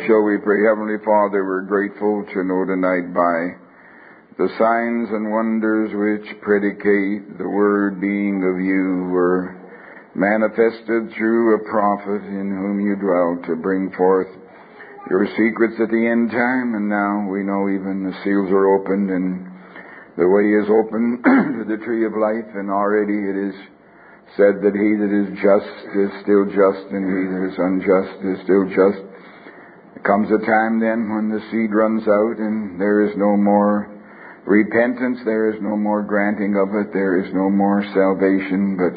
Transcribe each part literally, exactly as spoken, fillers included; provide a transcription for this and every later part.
Shall we pray? Heavenly Father, we're grateful to know tonight by the signs and wonders which predicate the Word being of you were manifested through a prophet in whom you dwelt to bring forth your secrets at the end time. And now we know even the seals are opened and the way is open to the tree of life, and already it is said that he that is just is still just, and he that is unjust is still just. There comes a time then when the seed runs out and there is no more repentance, there is no more granting of it, there is no more salvation, but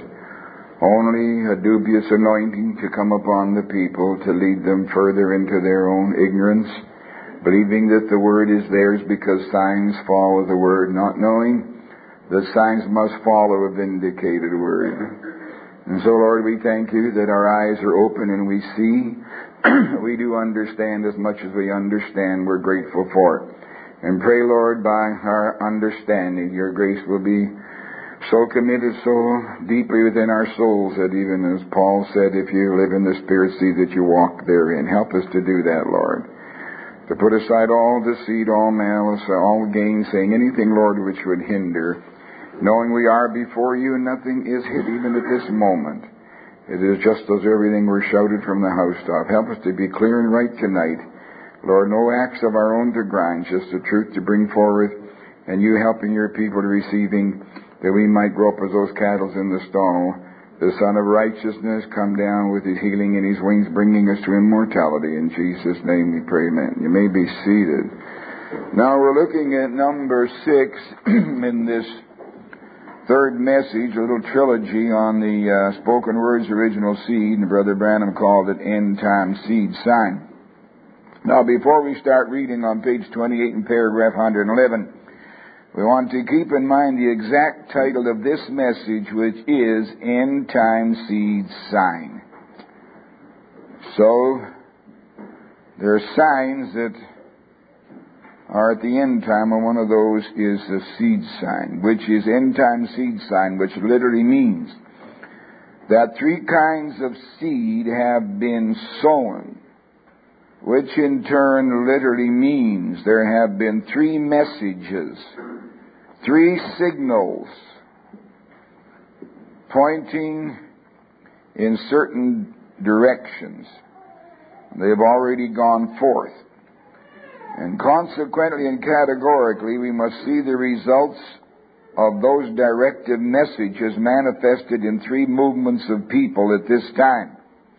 only a dubious anointing to come upon the people to lead them further into their own ignorance, believing that the Word is theirs because signs follow the Word, not knowing that signs must follow a vindicated Word. And so, Lord, we thank you that our eyes are open and we see. We do understand as much as we understand. We're grateful for it. And pray, Lord, by our understanding, your grace will be so committed so deeply within our souls that even as Paul said, if you live in the Spirit, see that you walk therein. Help us to do that, Lord. To put aside all deceit, all malice, all gainsaying, anything, Lord, which would hinder, knowing we are before you and nothing is hid even at this moment. It is just as everything were shouted from the housetop. Help us to be clear and right tonight. Lord, no acts of our own to grind, just the truth to bring forward, and you helping your people to receiving, that we might grow up as those cattle in the stall. The Son of Righteousness come down with his healing in his wings, bringing us to immortality. In Jesus' name we pray, amen. You may be seated. Now we're looking at number six in this third message, a little trilogy on the uh, Spoken Words Original Seed, and Brother Branham called it End Time Seed Sign. Now before we start reading on page twenty-eight in paragraph one hundred eleven, we want to keep in mind the exact title of this message, which is End Time Seed Sign. So, there are signs that are at the end time, and one of those is the seed sign, which is End Time Seed Sign, which literally means that three kinds of seed have been sown, which in turn literally means there have been three messages, three signals pointing in certain directions. They've already gone forth. And consequently and categorically, we must see the results of those directive messages manifested in three movements of people at this time.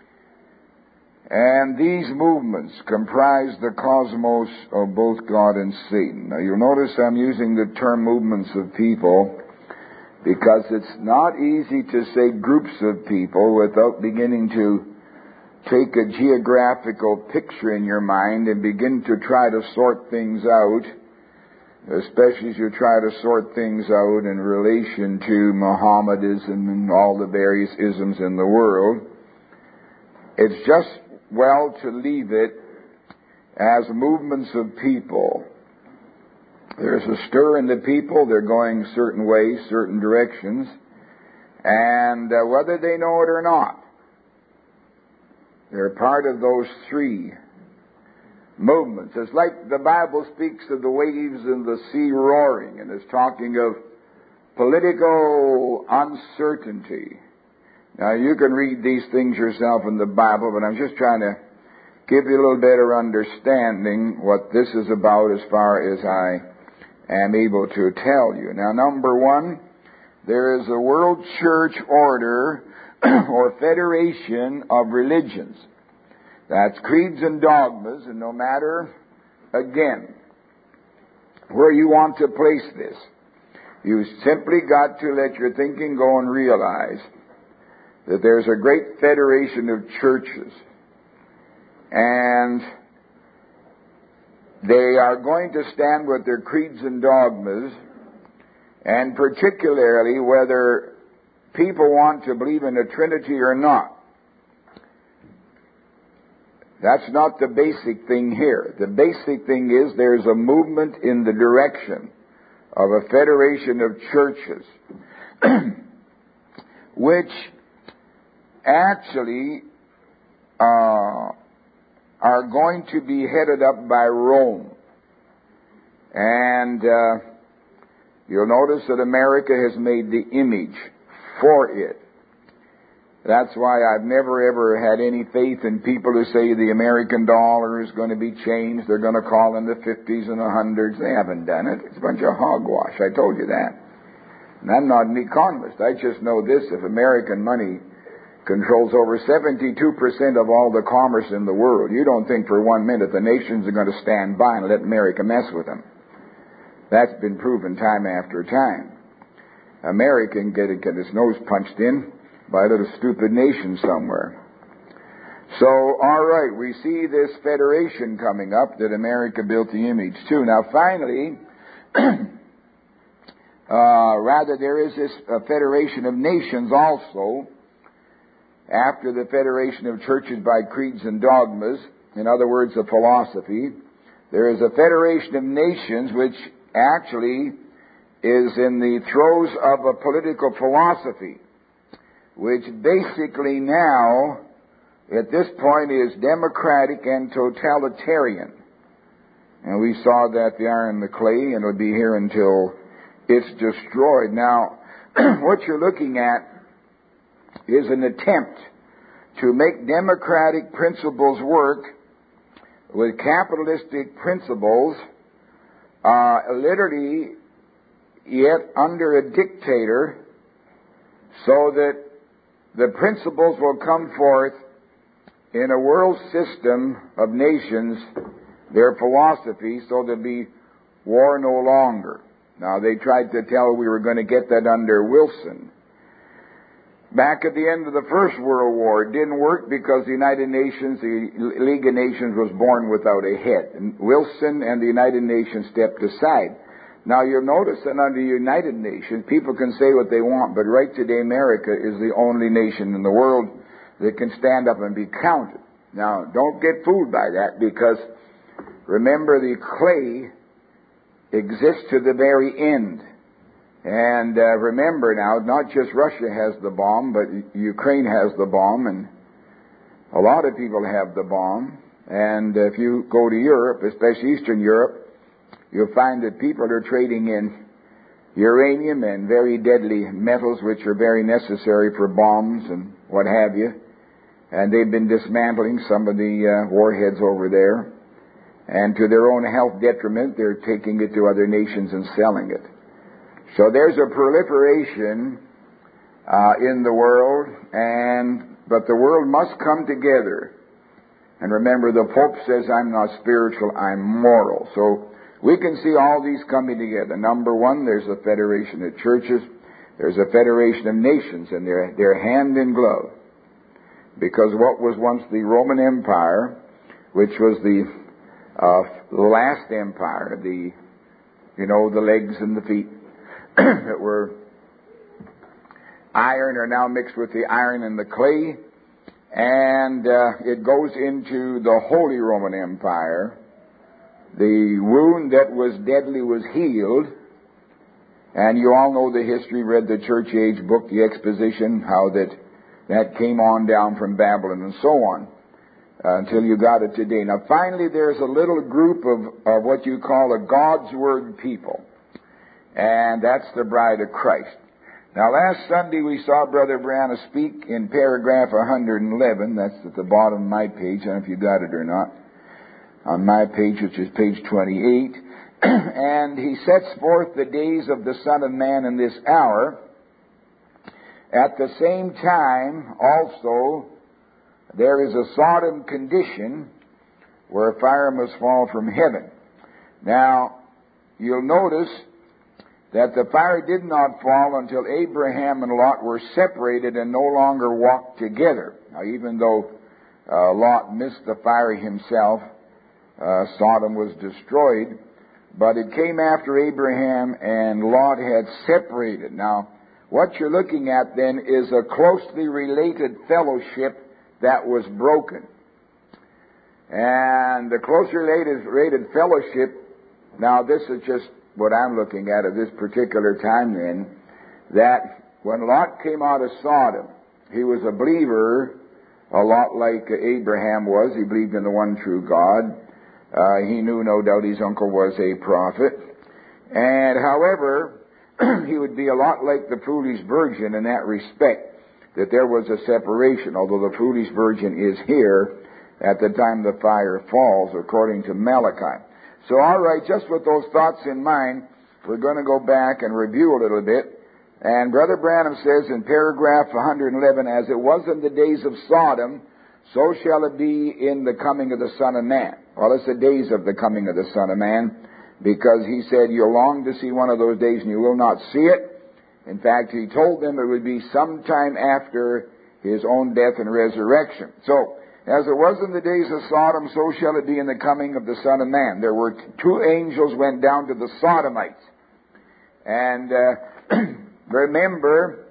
And these movements comprise the cosmos of both God and Satan. Now you'll notice I'm using the term movements of people because it's not easy to say groups of people without beginning to take a geographical picture in your mind and begin to try to sort things out, especially as you try to sort things out in relation to Mohammedanism and all the various isms in the world. It's just well to leave it as movements of people. There's a stir in the people. They're going certain ways, certain directions, and uh, whether they know it or not, they're part of those three movements. It's like the Bible speaks of the waves and the sea roaring, and it's talking of political uncertainty. Now, you can read these things yourself in the Bible, but I'm just trying to give you a little better understanding what this is about as far as I am able to tell you. Now, number one, there is a world church order or federation of religions. That's creeds and dogmas, and no matter, again, where you want to place this, you simply got to let your thinking go and realize that there's a great federation of churches, and they are going to stand with their creeds and dogmas, and particularly whether people want to believe in a Trinity or not. That's not the basic thing here. The basic thing is there's a movement in the direction of a federation of churches which actually uh, are going to be headed up by Rome. And uh, you'll notice that America has made the image for it. That's why I've never ever had any faith in people who say the American dollar is going to be changed. They're going to call in the fifties and the hundreds. They haven't done it. It's a bunch of hogwash. I told you that. And I'm not an economist. I just know this. If American money controls over seventy-two percent of all the commerce in the world, you don't think for one minute the nations are going to stand by and let America mess with them. That's been proven time after time. America can get, get its nose punched in by a little stupid nation somewhere. So, all right, we see this federation coming up that America built the image to. Now, finally, uh, rather, there is this uh, federation of nations also, after the federation of churches by creeds and dogmas, in other words, a philosophy. There is a federation of nations which actually is in the throes of a political philosophy, which basically now, at this point, is democratic and totalitarian. And we saw that the iron and the clay, and it'll be here until it's destroyed. Now, what you're looking at is an attempt to make democratic principles work with capitalistic principles, uh, literally yet under a dictator, so that the principles will come forth in a world system of nations, their philosophy, so there'll be war no longer. Now, they tried to tell we were going to get that under Wilson. Back at the end of the First World War, it didn't work because the United Nations, the League of Nations, was born without a head. And Wilson and the United Nations stepped aside. Now, you'll notice that under the United Nations, people can say what they want, but right today, America is the only nation in the world that can stand up and be counted. Now, don't get fooled by that, because remember, the clay exists to the very end. And uh, remember now, not just Russia has the bomb, but Ukraine has the bomb, and a lot of people have the bomb. And if you go to Europe, especially Eastern Europe, you'll find that people are trading in uranium and very deadly metals, which are very necessary for bombs and what have you. And they've been dismantling some of the uh, warheads over there. And to their own health detriment, they're taking it to other nations and selling it. So there's a proliferation uh, in the world, and but the world must come together. And remember, the Pope says, I'm not spiritual, I'm moral. So we can see all these coming together. Number one, there's a federation of churches. There's a federation of nations, and they're, they're hand in glove. Because what was once the Roman Empire, which was the uh, last empire, the, you know, the legs and the feet that were iron are now mixed with the iron and the clay, and uh, it goes into the Holy Roman Empire. The wound that was deadly was healed, and you all know the history, read the church age book, the exposition, how that that came on down from Babylon and so on, uh, until you got it today. Now finally there's a little group of, of what you call a God's Word people, and that's the bride of Christ. Now last Sunday we saw Brother Brianna speak in paragraph one hundred eleven, that's at the bottom of my page, I don't know if you got it or not, on my page, which is page twenty-eight, and he sets forth the days of the Son of Man in this hour. At the same time, also, there is a Sodom condition where fire must fall from heaven. Now, you'll notice that the fire did not fall until Abraham and Lot were separated and no longer walked together. Now, even though uh, Lot missed the fire himself, uh, Sodom was destroyed, but it came after Abraham and Lot had separated. Now, what you're looking at then is a closely related fellowship that was broken. And the closely related, related fellowship, now this is just what I'm looking at at this particular time then, that when Lot came out of Sodom, he was a believer a lot like Abraham was. He believed in the one true God. Uh, he knew, no doubt, his uncle was a prophet. And however, he would be a lot like the foolish virgin in that respect, that there was a separation, although the foolish virgin is here at the time the fire falls, according to Malachi. So, all right, just with those thoughts in mind, we're going to go back and review a little bit. And Brother Branham says in paragraph one hundred eleven, as it was in the days of Sodom, so shall it be in the coming of the Son of Man. Well, it's the days of the coming of the Son of Man, because he said, you'll long to see one of those days and you will not see it. In fact, he told them it would be sometime after his own death and resurrection. So, as it was in the days of Sodom, so shall it be in the coming of the Son of Man. There were two angels went down to the Sodomites. And uh, remember,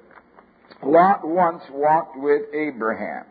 Lot once walked with Abraham.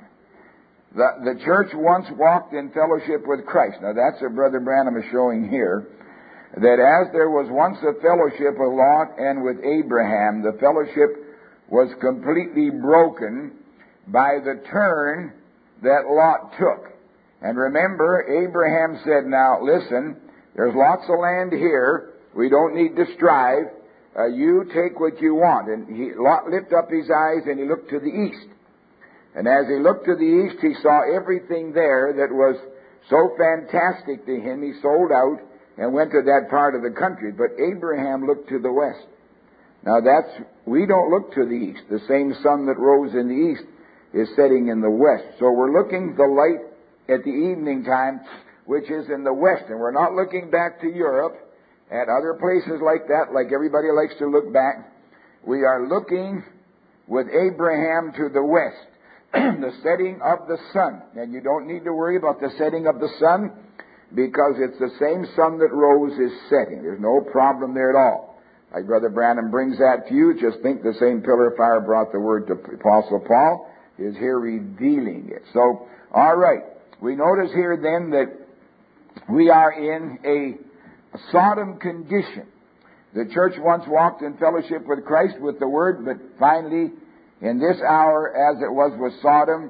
The, the church once walked in fellowship with Christ. Now that's what Brother Branham is showing here. That as there was once a fellowship with Lot and with Abraham, the fellowship was completely broken by the turn that Lot took. And remember, Abraham said, now listen, there's lots of land here. We don't need to strive. Uh, you take what you want. And he, Lot lifted up his eyes and he looked to the east. And as he looked to the east, he saw everything there that was so fantastic to him. He sold out and went to that part of the country. But Abraham looked to the west. Now that's, we don't look to the east. The same sun that rose in the east is setting in the west. So we're looking the light at the evening time, which is in the west. And we're not looking back to Europe and other places like that, like everybody likes to look back. We are looking with Abraham to the west, the setting of the sun. And you don't need to worry about the setting of the sun, because it's the same sun that rose is setting. There's no problem there at all. Like Brother Branham brings that to you, just think the same pillar of fire brought the word to Apostle Paul, is here revealing it. So, all right. We notice here then that we are in a Sodom condition. The church once walked in fellowship with Christ with the Word, but finally, in this hour, as it was with Sodom,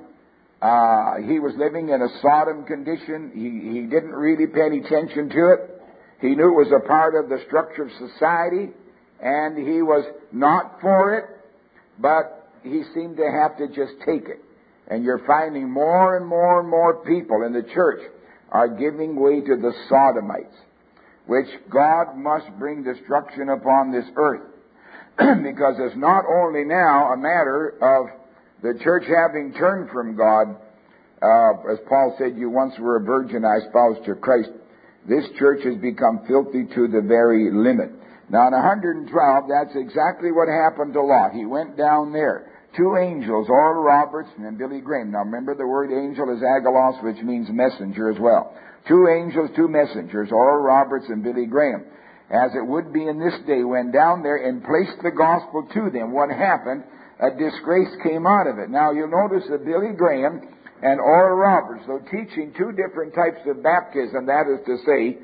uh, he was living in a Sodom condition. He, he didn't really pay any attention to it. He knew it was a part of the structure of society, and he was not for it, but he seemed to have to just take it. And you're finding more and more and more people in the church are giving way to the Sodomites, which God must bring destruction upon this earth. Because it's not only now a matter of the church having turned from God. Uh, as Paul said, you once were a virgin, I espoused to Christ. This church has become filthy to the very limit. Now in one hundred twelve, that's exactly what happened to Lot. He went down there. Two angels, Oral Roberts and Billy Graham. Now remember, the word angel is agalos, which means messenger as well. Two angels, two messengers, Oral Roberts and Billy Graham, as it would be in this day, went down there and placed the gospel to them. What happened? A disgrace came out of it. Now you'll notice that Billy Graham and Oral Roberts, though teaching two different types of baptism, that is to say,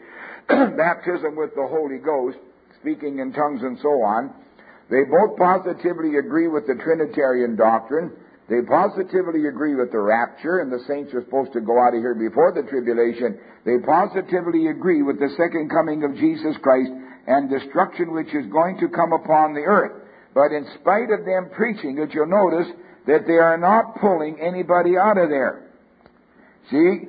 baptism with the Holy Ghost, speaking in tongues and so on, they both positively agree with the Trinitarian doctrine. They positively agree with the rapture, and the saints are supposed to go out of here before the tribulation. They positively agree with the second coming of Jesus Christ and destruction which is going to come upon the earth. But in spite of them preaching it, you'll notice that they are not pulling anybody out of there. See,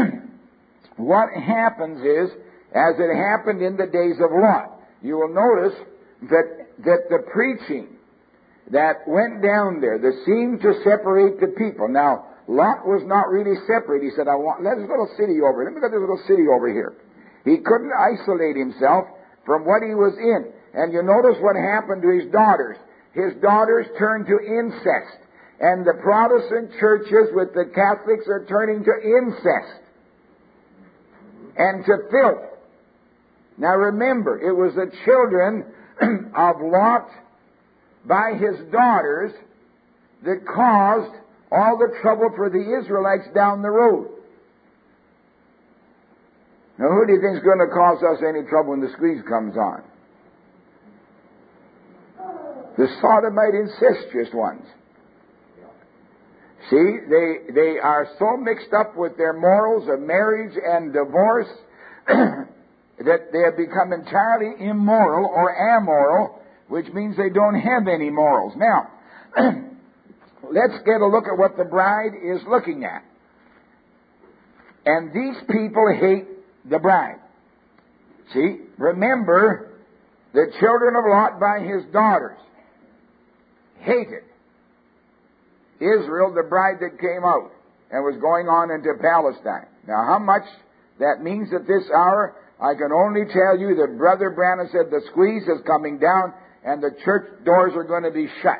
what happens is, as it happened in the days of Lot, you will notice that that the preaching that went down there, that seemed to separate the people. Now, Lot was not really separate. He said, I want, let this little city over here. Let me get this little city over here. He couldn't isolate himself from what he was in. And you notice what happened to his daughters. His daughters turned to incest. And the Protestant churches with the Catholics are turning to incest and to filth. Now remember, it was the children of Lot by his daughters that caused all the trouble for the Israelites down the road. Now who do you think is going to cause us any trouble when the squeeze comes on? The Sodomite incestuous ones. See, they, they are so mixed up with their morals of marriage and divorce that they have become entirely immoral or amoral, which means they don't have any morals. Now, let's get a look at what the bride is looking at. And these people hate the bride. See, remember the children of Lot by his daughters hated Israel, the bride that came out and was going on into Palestine. Now, how much that means at this hour, I can only tell you that Brother Branham said the squeeze is coming down and the church doors are going to be shut.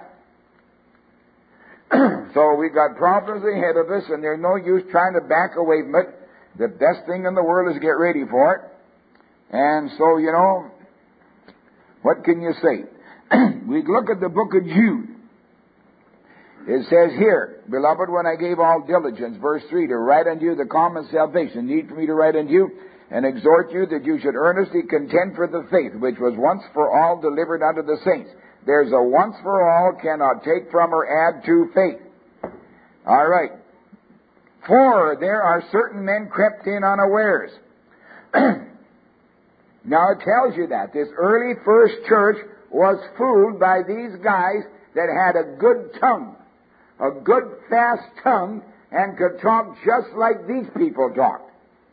So we've got problems ahead of us, and there's no use trying to back away from it. The best thing in the world is get ready for it. And so, you know, what can you say? We look at the book of Jude. It says here, Beloved, when I gave all diligence, verse three, to write unto you the common salvation, need for me to write unto you, and exhort you that you should earnestly contend for the faith, which was once for all delivered unto the saints. There's a once for all, cannot take from or add to faith. All right. For there are certain men crept in unawares. Now it tells you that. This early first church was fooled by these guys that had a good tongue. A good fast tongue, and could talk just like these people talked.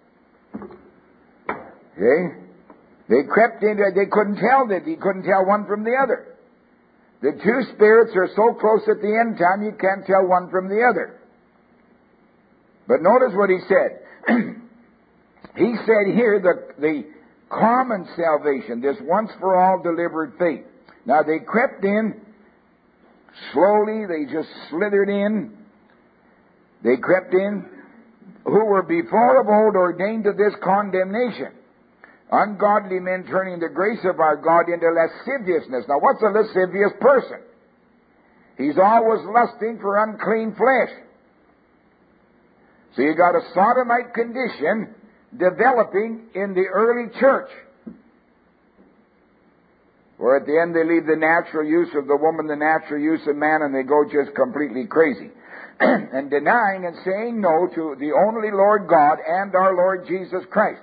Okay? They crept into it. They couldn't tell that. You couldn't tell one from the other. The two spirits are so close at the end time you can't tell one from the other. But notice what he said. He said here the, the common salvation, this once for all delivered faith. Now they crept in slowly, they just slithered in. They crept in, who were before of old ordained to this condemnation. Ungodly men turning the grace of our God into lasciviousness. Now what's a lascivious person? He's always lusting for unclean flesh. So you got a sodomite condition developing in the early church, where at the end they leave the natural use of the woman, the natural use of man, and they go just completely crazy. And denying and saying no to the only Lord God and our Lord Jesus Christ.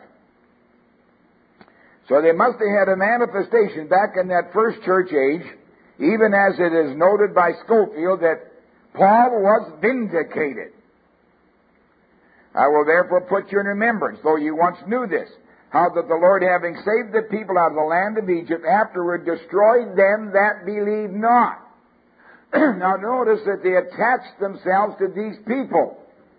So they must have had a manifestation back in that first church age, even as it is noted by Schofield that Paul was vindicated. I will therefore put you in remembrance, though you once knew this, how that the Lord, having saved the people out of the land of Egypt, afterward destroyed them that believed not. Now notice that they attached themselves to these people.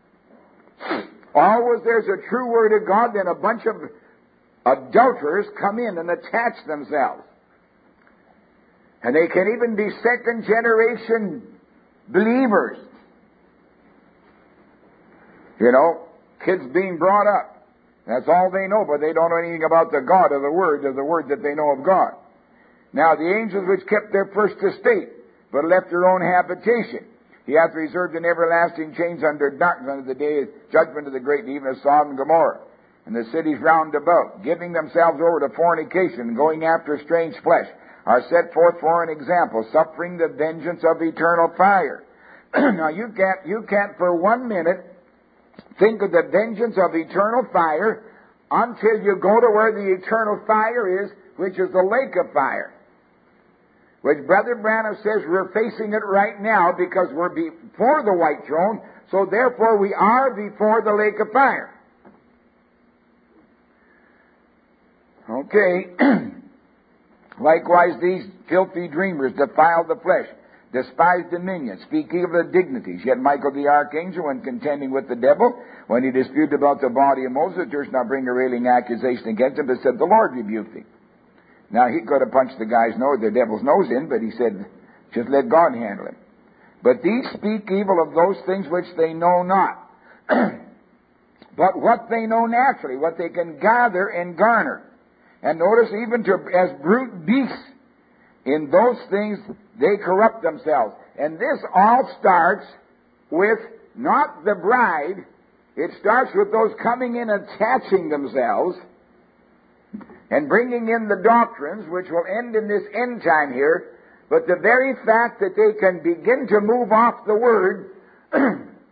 Always there's a true word of God, then a bunch of adulterers come in and attach themselves. And they can even be second generation believers. You know, kids being brought up. That's all they know, but they don't know anything about the God of the Word, of the Word that they know of God. Now, the angels which kept their first estate, but left their own habitation, he hath reserved in everlasting chains under darkness unto the day of judgment of the great, even of Sodom and Gomorrah, and the cities round about, giving themselves over to fornication, and going after strange flesh, are set forth for an example, suffering the vengeance of eternal fire. Now, you can't, you can't for one minute think of the vengeance of eternal fire until you go to where the eternal fire is, which is the lake of fire. Which Brother Branham says we're facing it right now because we're before the white throne, so therefore we are before the lake of fire. Okay. Likewise, these filthy dreamers defile the flesh, despise dominion, speak evil of dignities. Yet Michael the archangel, when contending with the devil, when he disputed about the body of Moses, durst not bring a railing accusation against him, but said, the Lord rebuked thee. Now, he could have punched the guy's nose, the devil's nose in, but he said, just let God handle him. But these speak evil of those things which they know not. But what they know naturally, what they can gather and garner. And notice, even to as brute beasts, in those things they corrupt themselves. And this all starts with not the bride. It starts with those coming in, attaching themselves, and bringing in the doctrines, which will end in this end time here. But the very fact that they can begin to move off the Word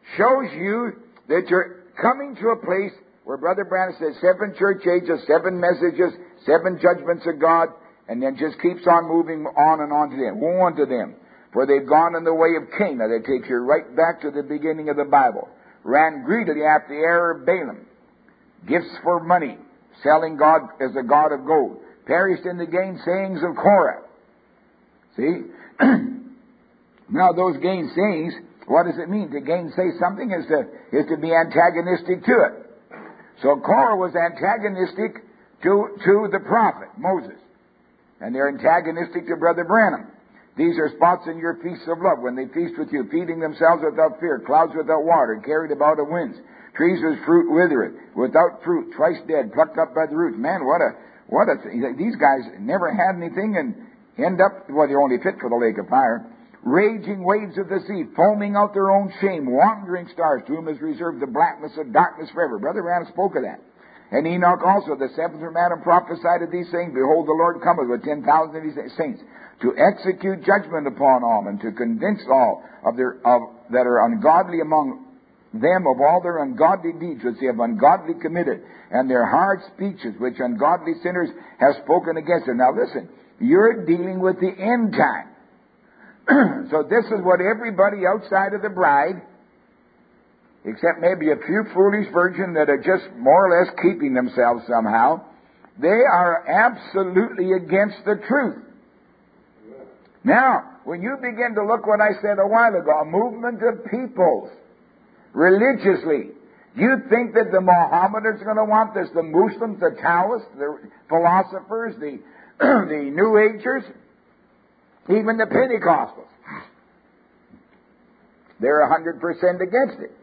shows you that you're coming to a place where Brother Branham says seven church ages, seven messages, seven judgments of God, and then just keeps on moving on and on to them. Woe unto them, for they've gone in the way of Cain. Now that takes you right back to the beginning of the Bible. Ran greedily after the error of Balaam. Gifts for money, selling God as a god of gold. Perished in the gainsayings of Korah. See? Now those gainsayings, what does it mean? To gainsay something is to, is to be antagonistic to it. So Korah was antagonistic to, to the prophet, Moses. And they're antagonistic to Brother Branham. These are spots in your feasts of love, when they feast with you, feeding themselves without fear, clouds without water, carried about of winds, trees whose fruit withereth, without fruit, twice dead, plucked up by the roots. Man, what a, what a, these guys never had anything and end up, well, they're only fit for the lake of fire. Raging waves of the sea, foaming out their own shame, wandering stars, to whom is reserved the blackness of darkness forever. Brother Branham spoke of that. And Enoch also, the seventh from Adam, prophesied of these things. Behold, the Lord cometh with ten thousand of his saints, to execute judgment upon all, and to convince all of their of that are ungodly among them of all their ungodly deeds which they have ungodly committed, and their hard speeches which ungodly sinners have spoken against them. Now listen, you're dealing with the end time. So this is what everybody outside of the bride, except maybe a few foolish virgins that are just more or less keeping themselves somehow, they are absolutely against the truth. Now, when you begin to look what I said a while ago, a movement of peoples, religiously, you think that the Mohammedans are going to want this, the Muslims, the Taoists, the philosophers, the, the New Agers, even the Pentecostals. They're a hundred percent against it.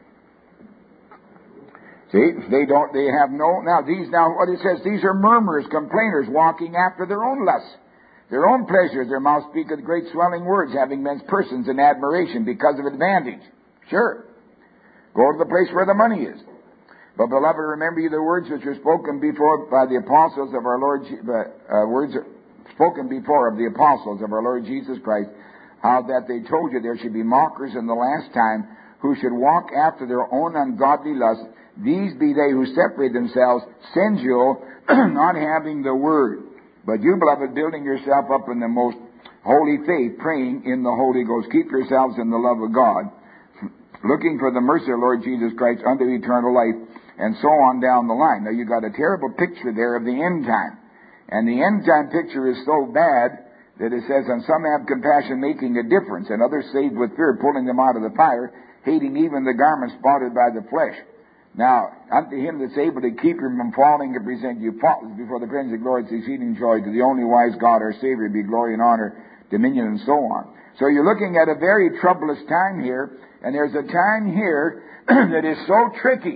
See, they don't, they have no, now these, now what it says, these are murmurers, complainers, walking after their own lusts, their own pleasures. Their mouth speaketh great swelling words, having men's persons in admiration because of advantage. Sure. Go to the place where the money is. But beloved, remember ye the words which were spoken before by the apostles of our Lord, uh, words spoken before of the apostles of our Lord Jesus Christ, how that they told you there should be mockers in the last time, who should walk after their own ungodly lusts. These be they who separate themselves, sensual, not having the word. But you, beloved, building yourself up in the most holy faith, praying in the Holy Ghost, keep yourselves in the love of God, looking for the mercy of Lord Jesus Christ unto eternal life, and so on down the line. Now, you got a terrible picture there of the end time. And the end time picture is so bad that it says, and some have compassion, making a difference, and others saved with fear, pulling them out of the fire, hating even the garment spotted by the flesh. Now, unto him that's able to keep you from falling and present you faultless before the presence of glory, exceeding joy, to the only wise God, our Savior, be glory and honor, dominion, and so on. So you're looking at a very troublous time here, and there's a time here that is so tricky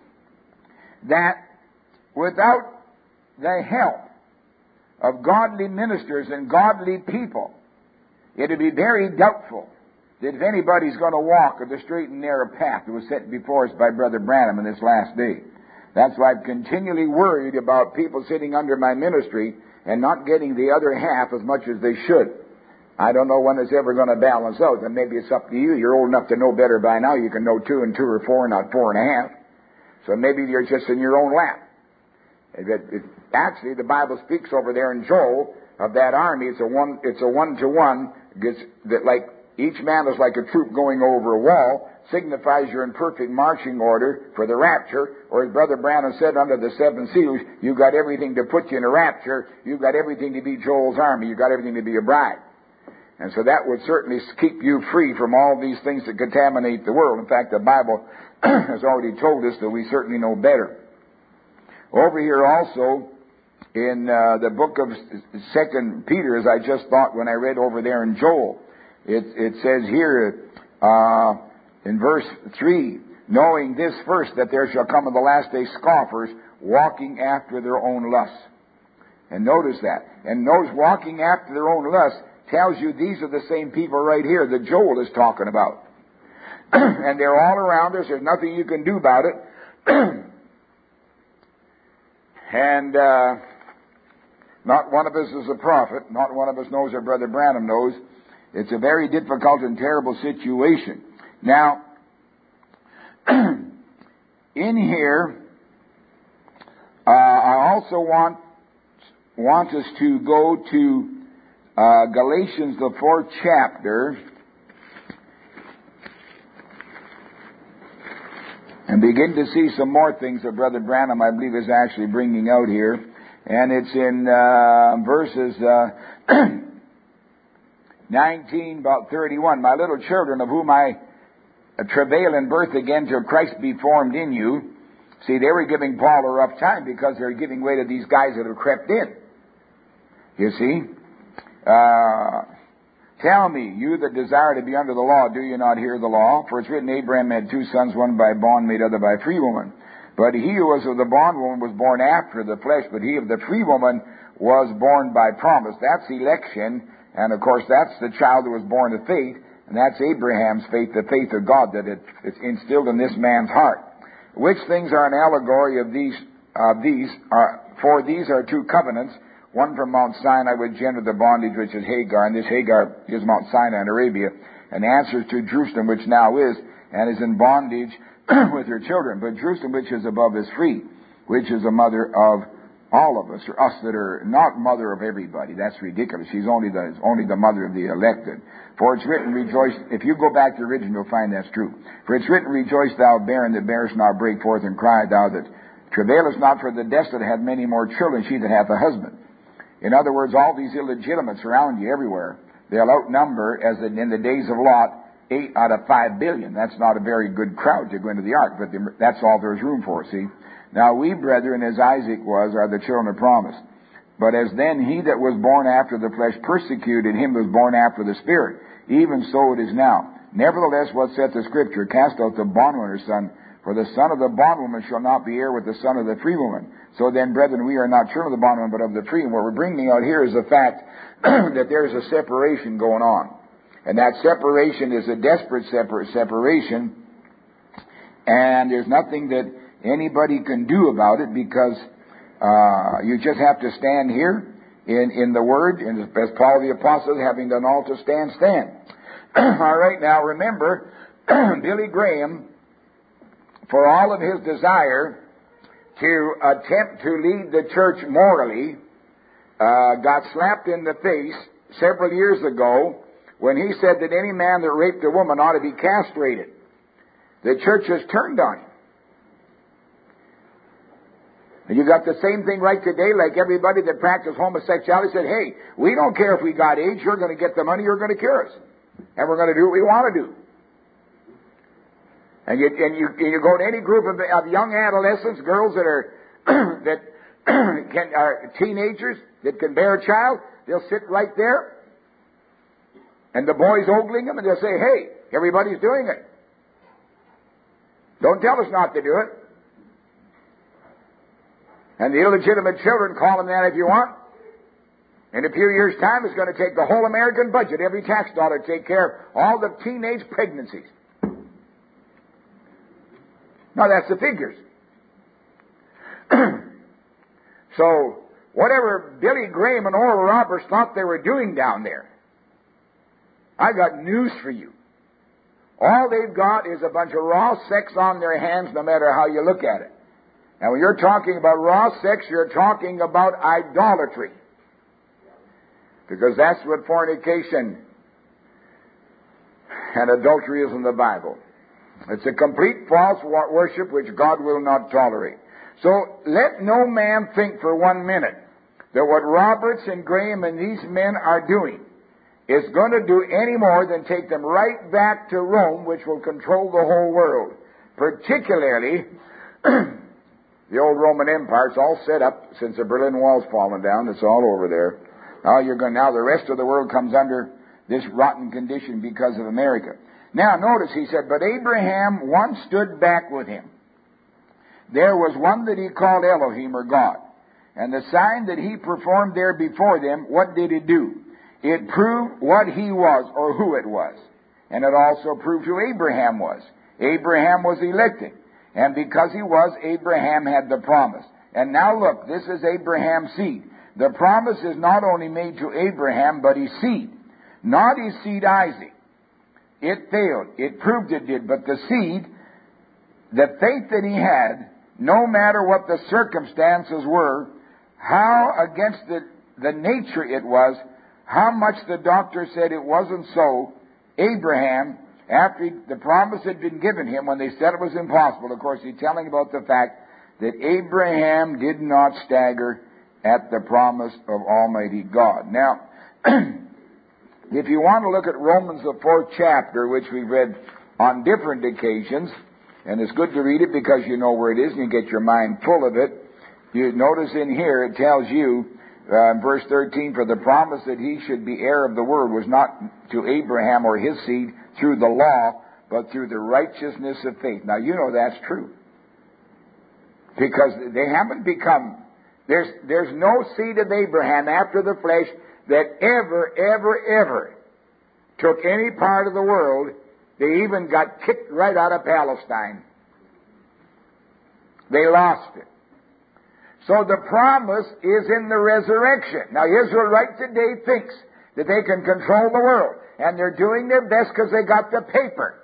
that without the help of godly ministers and godly people, it would be very doubtful that if anybody's going to walk the straight and narrow path that was set before us by Brother Branham in this last day. That's why I'm continually worried about people sitting under my ministry and not getting the other half as much as they should. I don't know when it's ever going to balance out, and maybe it's up to you. You're old enough to know better by now. You can know two and two or four, not four and a half. So maybe you're just in your own lap. It, it, it, actually, the Bible speaks over there in Joel of that army. It's a one. It's a one-to-one. It's that like each man is like a troop going over a wall. Signifies you're in perfect marching order for the rapture. Or as Brother Branham said, under the seven seals, you've got everything to put you in a rapture. You've got everything to be Joel's army. You've got everything to be a bride. And so that would certainly keep you free from all these things that contaminate the world. In fact, the Bible has already told us that we certainly know better. Over here also, in uh, the book of Second Peter, as I just thought when I read over there in Joel, it, it says here uh, in verse three, knowing this first, that there shall come in the last day scoffers, walking after their own lusts. And notice that. And those walking after their own lusts tells you these are the same people right here that Joel is talking about. And they're all around us. There's nothing you can do about it. And uh, not one of us is a prophet. Not one of us knows what Brother Branham knows. It's a very difficult and terrible situation. Now, in here, uh, I also want want us to go to uh, Galatians, the fourth chapter, and begin to see some more things that Brother Branham, I believe, is actually bringing out here. And it's in uh, verses uh, nineteen, about thirty-one. My little children, of whom I travail in birth again till Christ be formed in you. See, they were giving Paul a rough time because they're giving way to these guys that have crept in. You see? Uh, Tell me, you that desire to be under the law, do you not hear the law? For it's written, Abraham had two sons, one by bondmaid, other by free woman. But he who was of the bondwoman was born after the flesh, but he of the free woman was born by promise. That's election, and of course that's the child that was born of faith, and that's Abraham's faith, the faith of God that it, it's instilled in this man's heart. Which things are an allegory of these? Of these are, for these are two covenants. One from Mount Sinai which entered the bondage, which is Hagar, and this Hagar is Mount Sinai in Arabia, and answers to Jerusalem, which now is, and is in bondage with her children. But Jerusalem, which is above, is free, which is the mother of all of us, or us that are not mother of everybody. That's ridiculous. She's only the only the mother of the elected. For it's written, rejoice. If you go back to the original, you'll find that's true. For it's written, rejoice thou barren that bearest not, break forth and cry thou that travailest not, for the desolate hath many more children, she that hath a husband. In other words, all these illegitimates around you everywhere, they'll outnumber, as in the days of Lot, eight out of five billion. That's not a very good crowd to go into the ark, but that's all there's room for, see. Now we, brethren, as Isaac was, are the children of promise. But as then he that was born after the flesh persecuted him that was born after the Spirit, even so it is now. Nevertheless, what saith the Scripture? Cast out the bondwoman's son, for the son of the bondwoman shall not be heir with the son of the free woman. So then, brethren, we are not children of the bondwoman, but of the free. And what we're bringing out here is the fact that there's a separation going on. And that separation is a desperate separ- separation. And there's nothing that anybody can do about it, because uh, you just have to stand here in, in the Word, and as Paul the Apostle, having done all to stand, stand. All right, now remember, Billy Graham, for all of his desire to attempt to lead the church morally, uh, got slapped in the face several years ago when he said that any man that raped a woman ought to be castrated. The church has turned on him. And you got the same thing right today, like everybody that practices homosexuality said, hey, we don't care if we got AIDS, you're going to get the money, you're going to cure us. And we're going to do what we want to do. And you, and you, you go to any group of, of young adolescents, girls that are that can, are teenagers that can bear a child, they'll sit right there, and the boys ogling them, and they'll say, hey, everybody's doing it. Don't tell us not to do it. And the illegitimate children call them that if you want. In a few years' time, it's going to take the whole American budget, every tax dollar, to take care of all the teenage pregnancies. Now, that's the figures. So, whatever Billy Graham and Oral Roberts thought they were doing down there, I got news for you. All they've got is a bunch of raw sex on their hands, no matter how you look at it. Now, when you're talking about raw sex, you're talking about idolatry. Because that's what fornication and adultery is in the Bible. It's a complete false worship which God will not tolerate. So let no man think for one minute that what Roberts and Graham and these men are doing is going to do any more than take them right back to Rome, which will control the whole world. Particularly, the old Roman Empire. It's all set up since the Berlin Wall's fallen down. It's all over there. Now you're going. Now the rest of the world comes under this rotten condition because of America. Now, notice, he said, but Abraham once stood back with him. There was one that he called Elohim, or God. And the sign that he performed there before them, what did it do? It proved what he was, or who it was. And it also proved who Abraham was. Abraham was elected. And because he was, Abraham had the promise. And now look, this is Abraham's seed. The promise is not only made to Abraham, but his seed. Not his seed Isaac. It failed. It proved it did. But the seed the faith that he had, no matter what the circumstances were, how against the, the nature it was, how much the doctor said it wasn't so, Abraham, after he, the promise had been given him when they said it was impossible, of course he's telling about the fact that Abraham did not stagger at the promise of Almighty God. Now, if you want to look at Romans, the fourth chapter, which we've read on different occasions, and it's good to read it because you know where it is and you get your mind full of it. You notice in here it tells you, uh, in verse thirteen, for the promise that he should be heir of the world was not to Abraham or his seed through the law, but through the righteousness of faith. Now you know that's true. Because they haven't become, there's, there's no seed of Abraham after the flesh that ever, ever, ever took any part of the world. They even got kicked right out of Palestine. They lost it. So the promise is in the resurrection. Now Israel right today thinks that they can control the world. And they're doing their best because they got the paper.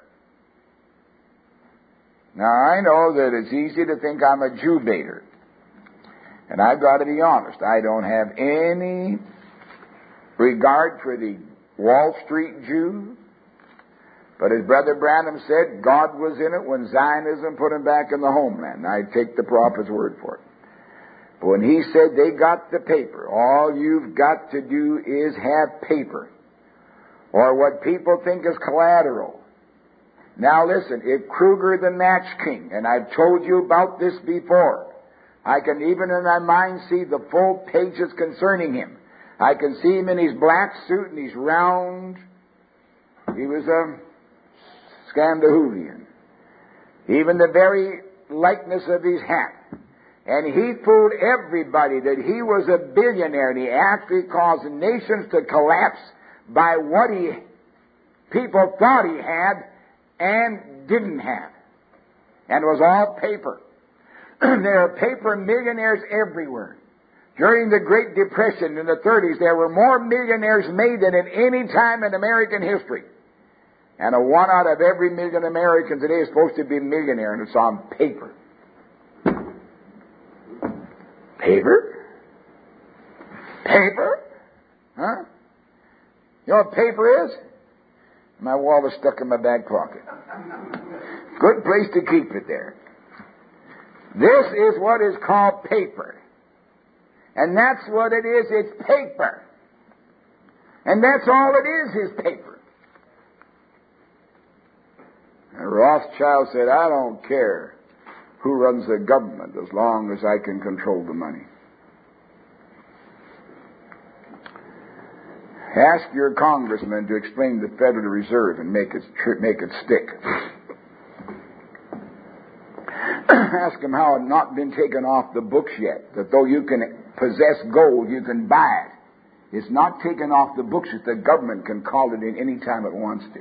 Now I know that it's easy to think I'm a Jew baiter. And I've got to be honest. I don't have any regard for the Wall Street Jews. But as Brother Branham said, God was in it when Zionism put him back in the homeland. I take the prophet's word for it. But when he said they got the paper, all you've got to do is have paper. Or what people think is collateral. Now listen, if Kruger the Match King, and I've told you about this before, I can even in my mind see the full pages concerning him. I can see him in his black suit and his round. He was a Scandinavian. Even the very likeness of his hat. And he fooled everybody that he was a billionaire, and he actually caused nations to collapse by what he people thought he had and didn't have. And it was all paper. There are paper millionaires everywhere. During the Great Depression in the thirties, there were more millionaires made than at any time in American history. And a one out of every million Americans today is supposed to be a millionaire, and it's on paper. Paper? Paper? Huh? You know what paper is? My wallet's stuck in my back pocket. Good place to keep it there. This is what is called paper. And that's what it is, it's paper. And that's all it is, is paper. And Rothschild said, I don't care who runs the government as long as I can control the money. Ask your congressman to explain the Federal Reserve and make it, make it stick. Ask him how it has not been taken off the books yet, that though you can possess gold, you can buy it. It's not taken off the books that the government can call it in any time it wants to.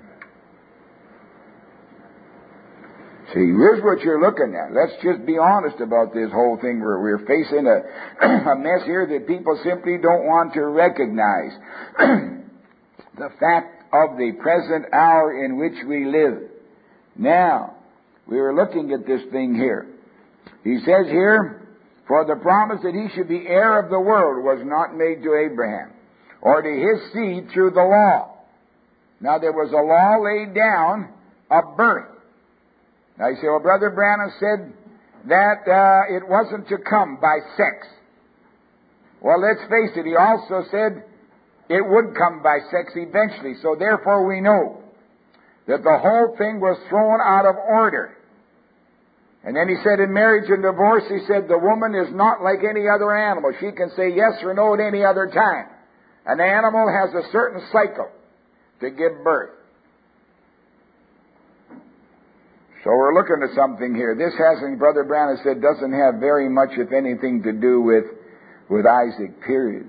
See, here's what you're looking at. Let's just be honest about this whole thing. We're, we're facing a, a mess here that people simply don't want to recognize. The fact of the present hour in which we live. Now, we were looking at this thing here. He says here, for the promise that he should be heir of the world was not made to Abraham, or to his seed through the law. Now, there was a law laid down of birth. Now you say, well, Brother Branham said that uh, it wasn't to come by sex. Well, let's face it, he also said it would come by sex eventually. So therefore we know that the whole thing was thrown out of order. And then he said in marriage and divorce, he said the woman is not like any other animal. She can say yes or no at any other time. An animal has a certain cycle to give birth. So we're looking at something here. This hasn't, Brother Branham said, doesn't have very much, if anything, to do with, with Isaac, period.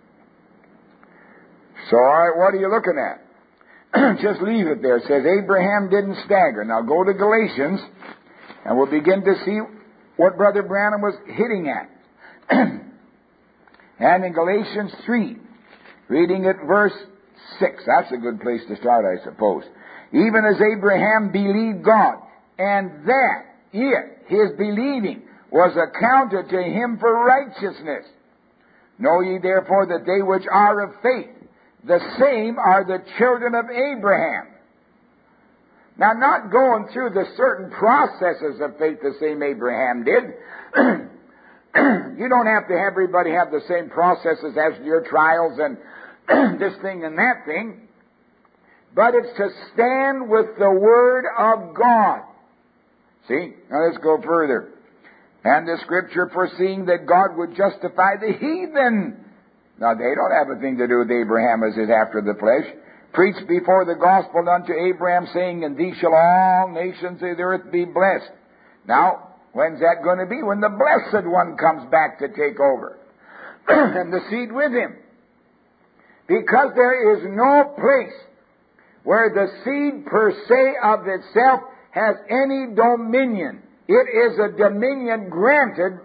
So, all right, what are you looking at? Just leave it there. It says Abraham didn't stagger. Now go to Galatians, and we'll begin to see what Brother Branham was hitting at. And in Galatians three, reading at verse six, that's a good place to start, I suppose. Even as Abraham believed God, and that it, his believing, was accounted to him for righteousness. Know ye therefore that they which are of faith, the same are the children of Abraham. Now, not going through the certain processes of faith the same Abraham did. You don't have to have everybody have the same processes as your trials and this thing and that thing. But it's to stand with the Word of God. See? Now let's go further. And the Scripture foreseeing that God would justify the heathen. Now they don't have a thing to do with Abraham as is after the flesh. Preached before the gospel unto Abraham, saying, In thee shall all nations of the earth be blessed. Now, when's that going to be? When the Blessed One comes back to take over. And the seed with him. Because there is no place where the seed per se of itself has any dominion. It is a dominion granted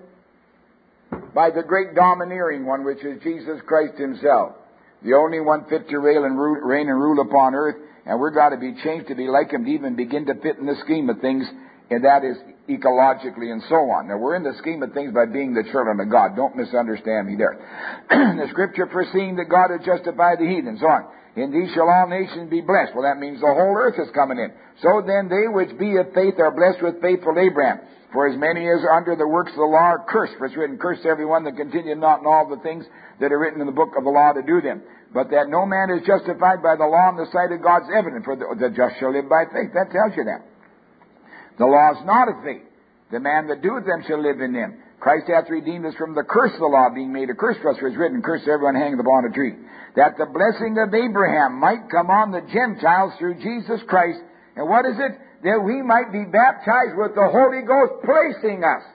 by the great domineering one, which is Jesus Christ himself. The only one fit to reign and rule, reign and rule upon earth, and we're got to be changed to be like him to even begin to fit in the scheme of things, and that is ecologically and so on. Now, we're in the scheme of things by being the children of God. Don't misunderstand me there. The Scripture foreseeing that God had justified the heathen, so on. In these shall all nations be blessed. Well, that means the whole earth is coming in. So then they which be of faith are blessed with faithful Abraham. For as many as are under the works of the law are cursed. For it's written, Cursed every one that continueth not in all the things that are written in the book of the law to do them. But that no man is justified by the law in the sight of God is evident. For the, the just shall live by faith. That tells you that. The law is not of faith. The man that doeth them shall live in them. Christ hath redeemed us from the curse of the law, being made a curse for us. For it's written, Cursed everyone hangeth upon a tree. That the blessing of Abraham might come on the Gentiles through Jesus Christ. And what is it? That we might be baptized with the Holy Ghost, placing us.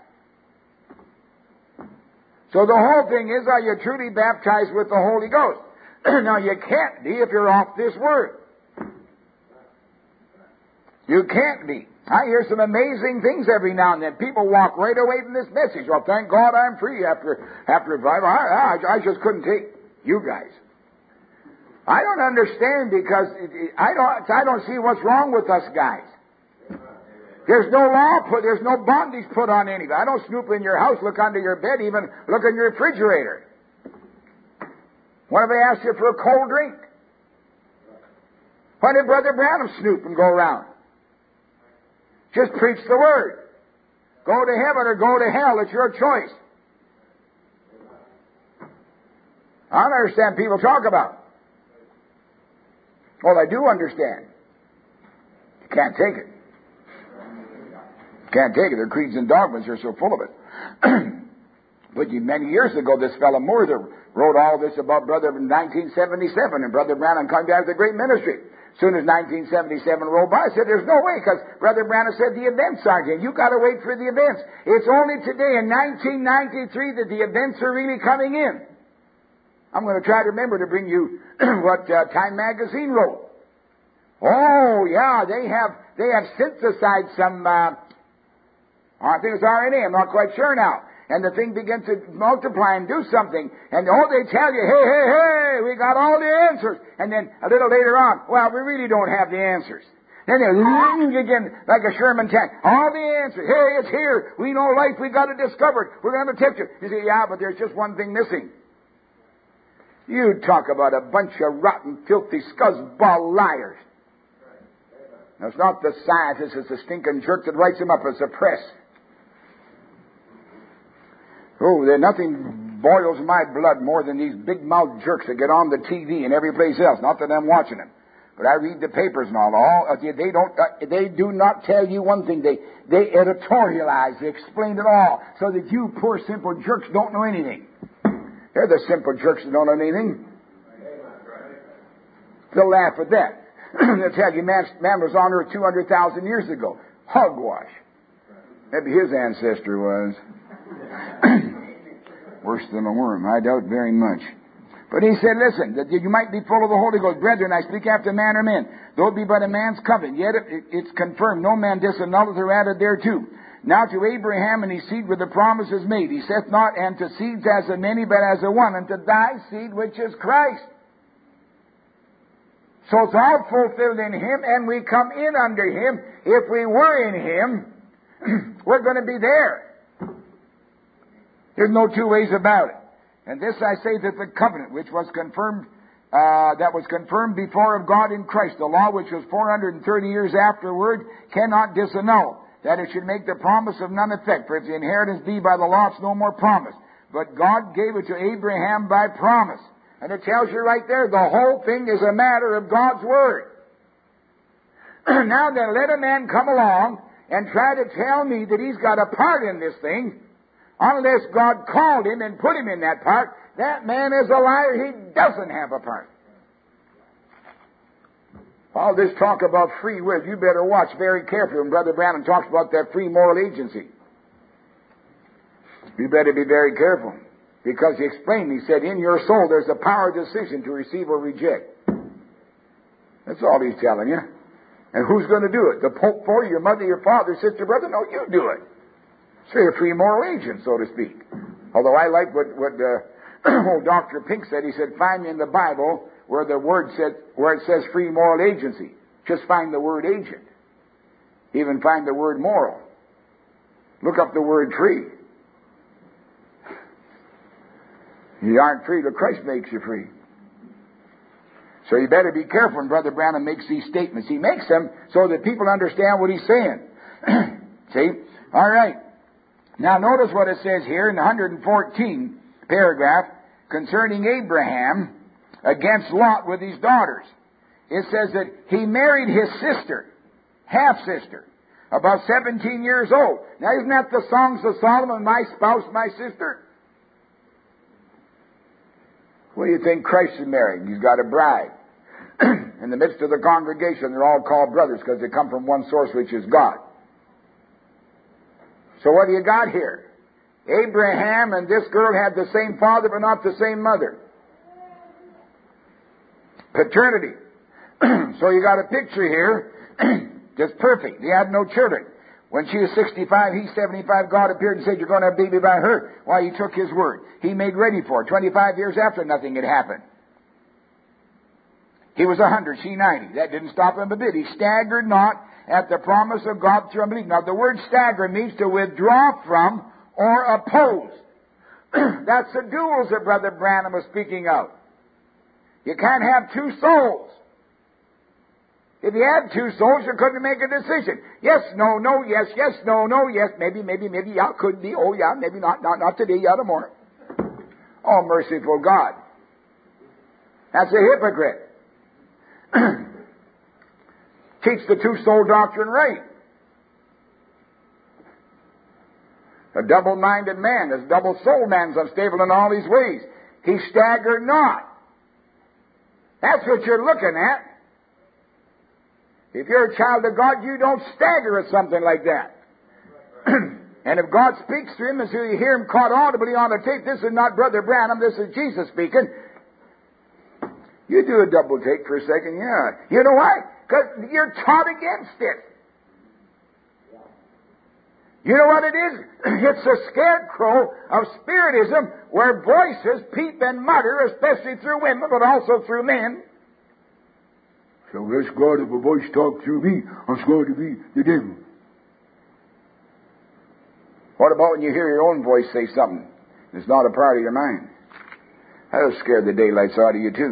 So the whole thing is, are you truly baptized with the Holy Ghost? Now, you can't be if you're off this Word. You can't be. I hear some amazing things every now and then. People walk right away from this message. Well, thank God I'm free after after revival. I, I, I just couldn't take you guys. I don't understand because I don't I don't see what's wrong with us guys. There's no law put, there's no bondage put on anybody. I don't snoop in your house, look under your bed, even look in your refrigerator. When have I asked you for a cold drink? When did Brother Branham snoop and go around? Just preach the Word. Go to heaven or go to hell. It's your choice. I don't understand people talk about. Well, I do understand. You can't take it. You can't take it. Their creeds and dogmas are so full of it. But many years ago, this fellow Moore wrote all this about Brother in nineteen seventy-seven, and Brother Branham came down with a great ministry. As soon as nineteen seventy-seven rolled by, I said, there's no way, because Brother Branham said the events aren't in. You've got to wait for the events. It's only today in nineteen ninety-three that the events are really coming in. I'm going to try to remember to bring you what uh, Time Magazine wrote. Oh, yeah, they have they have synthesized some, uh, I think it's R N A, I'm not quite sure now. And the thing begins to multiply and do something. And oh, they tell you, hey, hey, hey, we got all the answers. And then a little later on, well, we really don't have the answers. Then they're again like a Sherman tank. All the answers. Hey, it's here. We know life. We got it discovered. We're going to tip you. You say, yeah, but there's just one thing missing. You talk about a bunch of rotten, filthy, scuzzball liars. Now, it's not the scientist, it's the stinking jerk that writes them up. It's the press. Oh, there nothing boils my blood more than these big-mouthed jerks that get on the T V and every place else. Not that I'm watching them, but I read the papers and all. All they don't, uh, they do not tell you one thing. They they editorialize, they explain it all, so that you poor simple jerks don't know anything. They're the simple jerks that don't know anything. They'll laugh at that. They'll tell you man, man was on earth two hundred thousand years ago. Hogwash. Maybe his ancestor was. Worse than a worm, I doubt very much. But he said, listen, that you might be full of the Holy Ghost. Brethren, I speak after man or men. Though it be but a man's covenant, yet it, it's confirmed. No man disannulleth or added thereto. Now to Abraham and his seed were the promises made. He saith not, and to seeds as of many, but as of one, and to thy seed which is Christ. So it's all fulfilled in Him, and we come in under Him. If we were in Him, we're going to be there. There's no two ways about it. And this I say that the covenant, which was confirmed, uh, that was confirmed before of God in Christ, the law which was four hundred thirty years afterward, cannot disannul, that it should make the promise of none effect. For if the inheritance be by the law, it's no more promise. But God gave it to Abraham by promise. And it tells you right there, the whole thing is a matter of God's Word. Now then, let a man come along and try to tell me that he's got a part in this thing. Unless God called him and put him in that part, that man is a liar. He doesn't have a part. All this talk about free will, you better watch very carefully when Brother Branham talks about that free moral agency. You better be very careful. Because he explained, he said, in your soul there's a power of decision to receive or reject. That's all he's telling you. And who's going to do it? The Pope for you, your mother, your father, sister, brother? No, you do it. So you're a free moral agent, so to speak. Although I like what, what uh, old Doctor Pink said. He said, find me in the Bible where the word said, where it says free moral agency. Just find the word agent. Even find the word moral. Look up the word free. You aren't free till Christ makes you free. So you better be careful when Brother Branham makes these statements. He makes them so that people understand what he's saying. See? All right. Now notice what it says here in the one hundred fourteenth paragraph concerning Abraham against Lot with his daughters. It says that he married his sister, half-sister, about seventeen years old. Now isn't that the Songs of Solomon, my spouse, my sister? What do you think Christ is marrying? He's got a bride. In the midst of the congregation, they're all called brothers because they come from one source, which is God. So what do you got here? Abraham and this girl had the same father, but not the same mother. Paternity. So you got a picture here, just perfect. They had no children. When she was sixty-five, he's seventy-five, God appeared and said, you're going to have a baby by her. Why, he took his word. He made ready for it. twenty-five years after, nothing had happened. He was one hundred, she ninety. That didn't stop him a bit. He staggered not at the promise of God through unbelief. Now, the word stagger means to withdraw from or oppose. That's the duels that Brother Branham was speaking of. You can't have two souls. If you had two souls, you couldn't make a decision. Yes, no, no, yes, yes, no, no, yes, maybe, maybe, maybe, yeah, could be, oh, yeah, maybe not, not, not today, yeah, tomorrow. Oh, merciful God. That's a hypocrite. Teach the two-soul doctrine right. A double-minded man, this double-souled man's unstable in all his ways. He staggered not. That's what you're looking at. If you're a child of God, you don't stagger at something like that. And if God speaks to him, as you hear him caught audibly on the tape, this is not Brother Branham, this is Jesus speaking. You do a double take for a second, yeah. You know why? Because you're taught against it. You know what it is? It's a scarecrow of Spiritism where voices peep and mutter, especially through women, but also through men. So let's God, if a voice talk through me, I'm going to be the devil. What about when you hear your own voice say something that's not a part of your mind? That'll scare the daylights out of you too.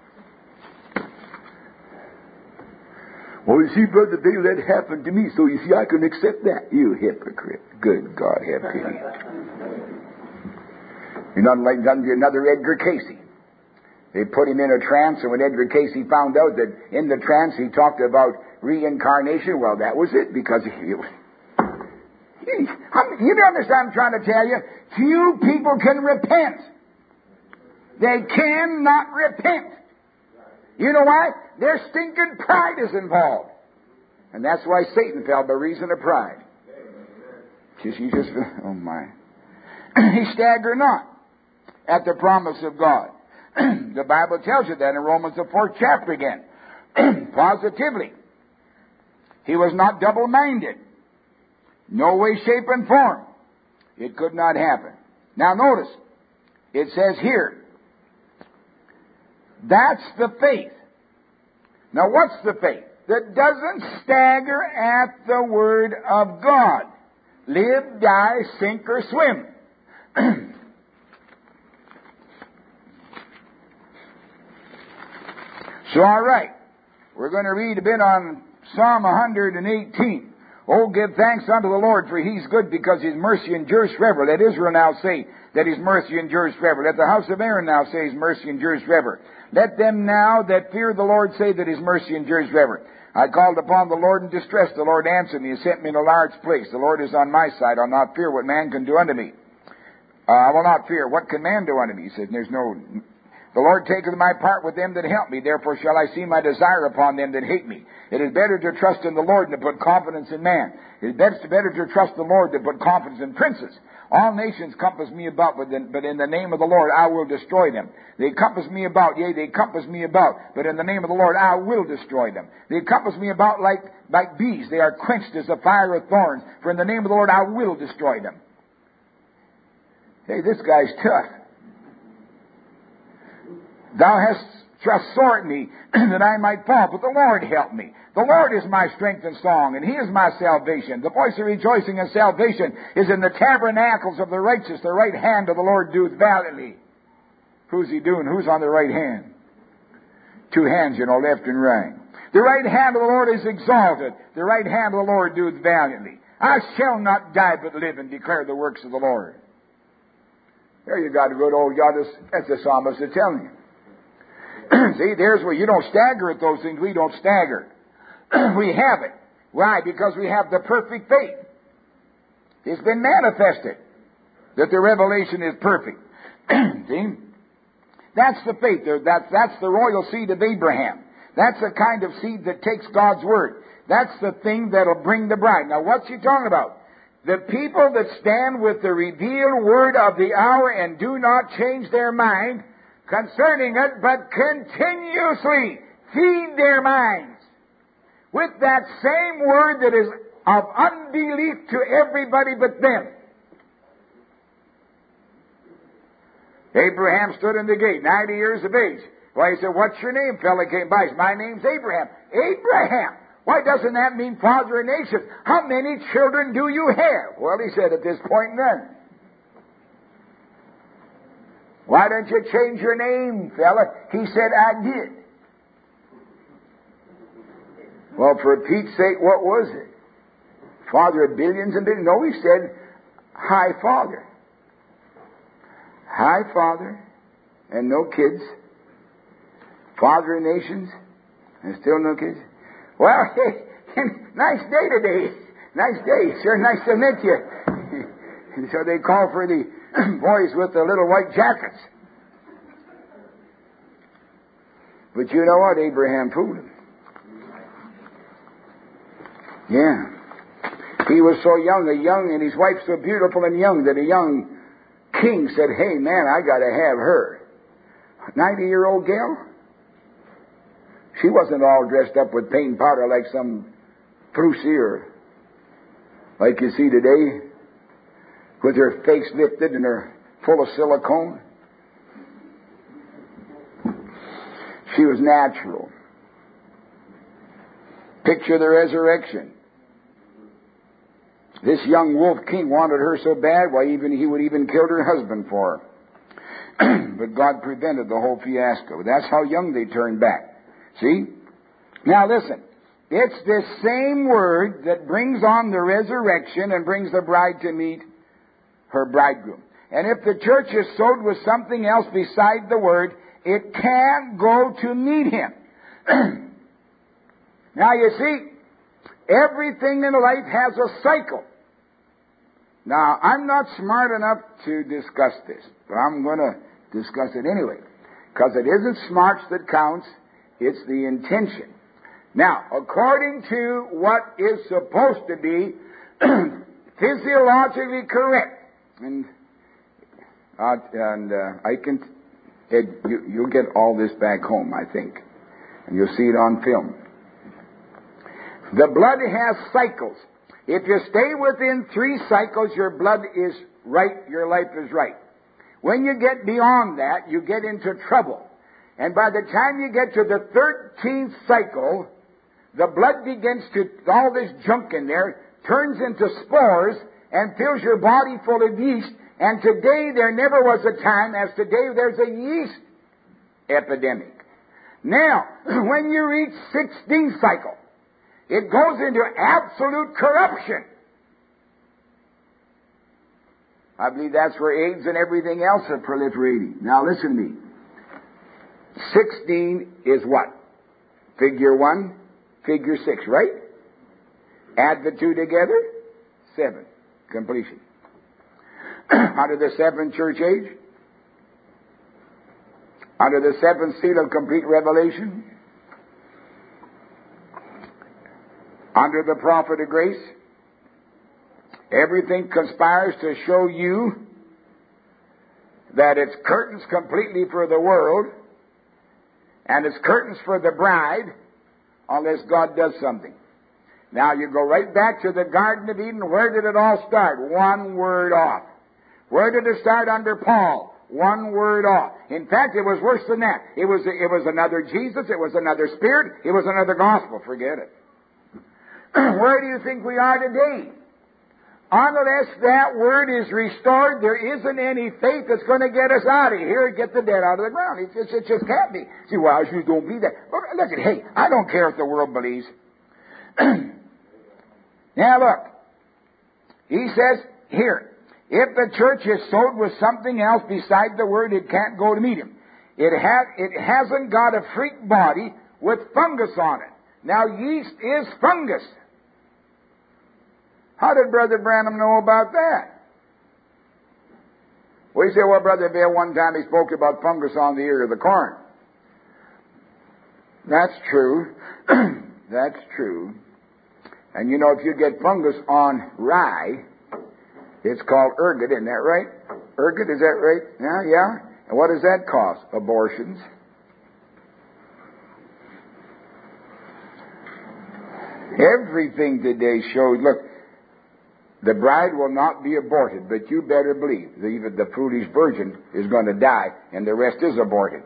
Well, you see, Brother Dale, that happened to me, so you see, I can accept that. You hypocrite. Good God, have pity. You're not like another Edgar Casey. They put him in a trance, and when Edgar Casey found out that in the trance he talked about reincarnation, well, that was it, because he was... You don't understand what I'm trying to tell you? Few people can repent. They cannot repent. You know why? Their stinking pride is involved. And that's why Satan fell, by reason of pride. Just, you just, oh my. He staggered not at the promise of God. The Bible tells you that in Romans the fourth chapter again. Positively. He was not double-minded. No way, shape, and form. It could not happen. Now notice, it says here, that's the faith Now what's the faith? That doesn't stagger at the Word of God. Live, die, sink, or swim. So, all right. We're going to read a bit on Psalm one eighteen. Oh, give thanks unto the Lord, for He's good, because His mercy endures forever. Let Israel now say that His mercy endures forever. Let the house of Aaron now say His mercy endures forever. Let them now that fear the Lord say that His mercy endures forever. I called upon the Lord in distress. The Lord answered me and sent me in a large place. The Lord is on my side. I'll not fear what man can do unto me. Uh, I will not fear. What can man do unto me? He said, there's no... The Lord taketh my part with them that help me. Therefore shall I see my desire upon them that hate me. It is better to trust in the Lord than to put confidence in man. It is better to trust the Lord than to put confidence in princes. All nations compass me about, but in, but in the name of the Lord I will destroy them. They compass me about, yea, they compass me about, but in the name of the Lord I will destroy them. They compass me about like, like bees. They are quenched as the fire of thorns. For in the name of the Lord I will destroy them. Hey, this guy's tough. Thou hast thrust sore at me, that I might fall, but the Lord help me. The Lord is my strength and song, and He is my salvation. The voice of rejoicing and salvation is in the tabernacles of the righteous. The right hand of the Lord doeth valiantly. Who's He doing? Who's on the right hand? Two hands, you know, left and right. The right hand of the Lord is exalted. The right hand of the Lord doeth valiantly. I shall not die but live and declare the works of the Lord. There you got a good old God. That's the psalmist is telling you. See, there's where you don't stagger at those things. We don't stagger. We have it. Why? Because we have the perfect faith. It's been manifested that the revelation is perfect. See? That's the faith. That's, that's the royal seed of Abraham. That's the kind of seed that takes God's word. That's the thing that'll bring the bride. Now, what's he talking about? The people that stand with the revealed word of the hour and do not change their mind concerning it, but continuously feed their minds with that same word that is of unbelief to everybody but them. Abraham stood in the gate, ninety years of age. Why, he said, what's your name? Fella came by. He said, my name's Abraham. Abraham! Why doesn't that mean father of nations? How many children do you have? Well, he said, at this point, none. Why don't you change your name, fella? He said, I did. Well, for Pete's sake, what was it? Father of billions and billions? No, he said, High Father. High Father and no kids. Father of nations and still no kids. Well, hey, nice day today. Nice day. Sure nice to meet you. And so they call for the boys with the little white jackets. But you know what? Abraham fooled him. Yeah. He was so young, a young, and his wife so beautiful and young that a young king said, hey, man, I got to have her. ninety-year-old gal? She wasn't all dressed up with paint powder like some Prussier, like you see today, with her face lifted and her full of silicone. She was natural. Picture the resurrection. This young wolf king wanted her so bad, why even he would even killed her husband for her. But God prevented the whole fiasco. That's how young they turned back. See? Now listen. It's this same word that brings on the resurrection and brings the bride to meet her bridegroom. And if the church is sowed with something else beside the word, it can't go to meet him. Now you see, everything in life has a cycle. Now, I'm not smart enough to discuss this, but I'm going to discuss it anyway. Because it isn't smarts that counts, it's the intention. Now, according to what is supposed to be physiologically correct, and uh, and uh, I can, Ed, you, you'll get all this back home, I think, and you'll see it on film. The blood has cycles. If you stay within three cycles, your blood is right, your life is right. When you get beyond that, you get into trouble. And by the time you get to the thirteenth cycle, the blood begins to, all this junk in there, turns into spores and fills your body full of yeast. And today there never was a time as today there's a yeast epidemic. Now, when you reach sixteenth cycle, it goes into absolute corruption. I believe that's where AIDS and everything else are proliferating. Now listen to me. sixteen is what? Figure one, figure six, right? Add the two together, seven. Completion. Under the seventh church age, under the seventh seal of complete revelation, under the prophet of grace, everything conspires to show you that it's curtains completely for the world and it's curtains for the bride unless God does something. Now you go right back to the Garden of Eden. Where did it all start? One word off. Where did it start under Paul? One word off. In fact, it was worse than that. It was, it was another Jesus. It was another Spirit. It was another gospel. Forget it. Where do you think we are today? Unless that word is restored, there isn't any faith that's going to get us out of here and get the dead out of the ground. It just, it just can't be. See, well, you don't believe that. Look, look at, hey, I don't care if the world believes. Now look, he says here, if the church is sowed with something else besides the word, it can't go to meet him. It, ha- it hasn't got a freak body with fungus on it. Now yeast is fungus. How did Brother Branham know about that? Well, you say, well, Brother Bill, one time he spoke about fungus on the ear of the corn. That's true. That's true. And you know, if you get fungus on rye, it's called ergot, isn't that right? Ergot, is that right? Yeah, yeah. And what does that cause? Abortions. Everything today shows, look, the bride will not be aborted, but you better believe that even the foolish virgin is going to die, and the rest is aborted.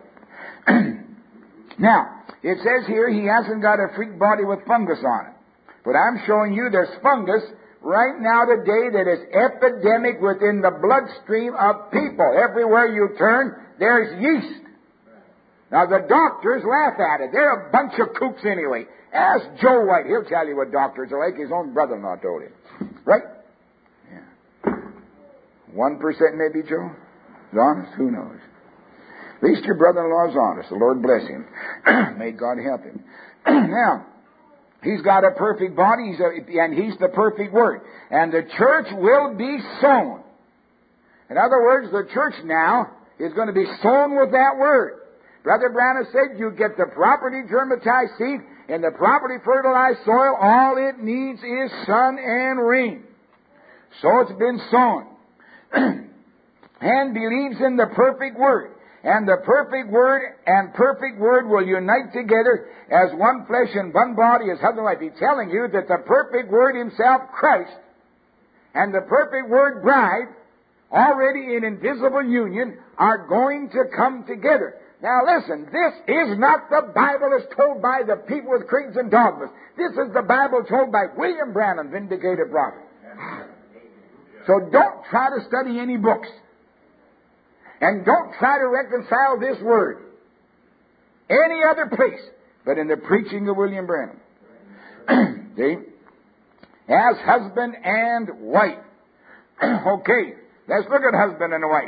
Now, it says here he hasn't got a freak body with fungus on it. But I'm showing you there's fungus right now today that is epidemic within the bloodstream of people. Everywhere you turn, there's yeast. Now the doctors laugh at it. They're a bunch of kooks anyway. Ask Joe White. He'll tell you what doctors are like. His own brother-in-law told him. Right? Yeah. One percent maybe, Joe? Is honest? Who knows? At least your brother-in-law's honest. The Lord bless him. May God help him. Now, he's got a perfect body, he's a, and he's the perfect word. And the church will be sown. In other words, the church now is going to be sown with that word. Brother Branham said you get the properly germatized seed in the properly fertilized soil. All it needs is sun and rain. So it's been sown. And believes in the perfect word. And the perfect word and perfect word will unite together as one flesh and one body as husband and wife. He's telling you that the perfect word himself, Christ, and the perfect word bride, already in invisible union, are going to come together. Now listen, this is not the Bible as told by the people with creeds and dogmas. This is the Bible told by William Branham, vindicated prophet. So don't try to study any books. And don't try to reconcile this word any other place but in the preaching of William Branham. See? As husband and wife. Okay, let's look at husband and wife.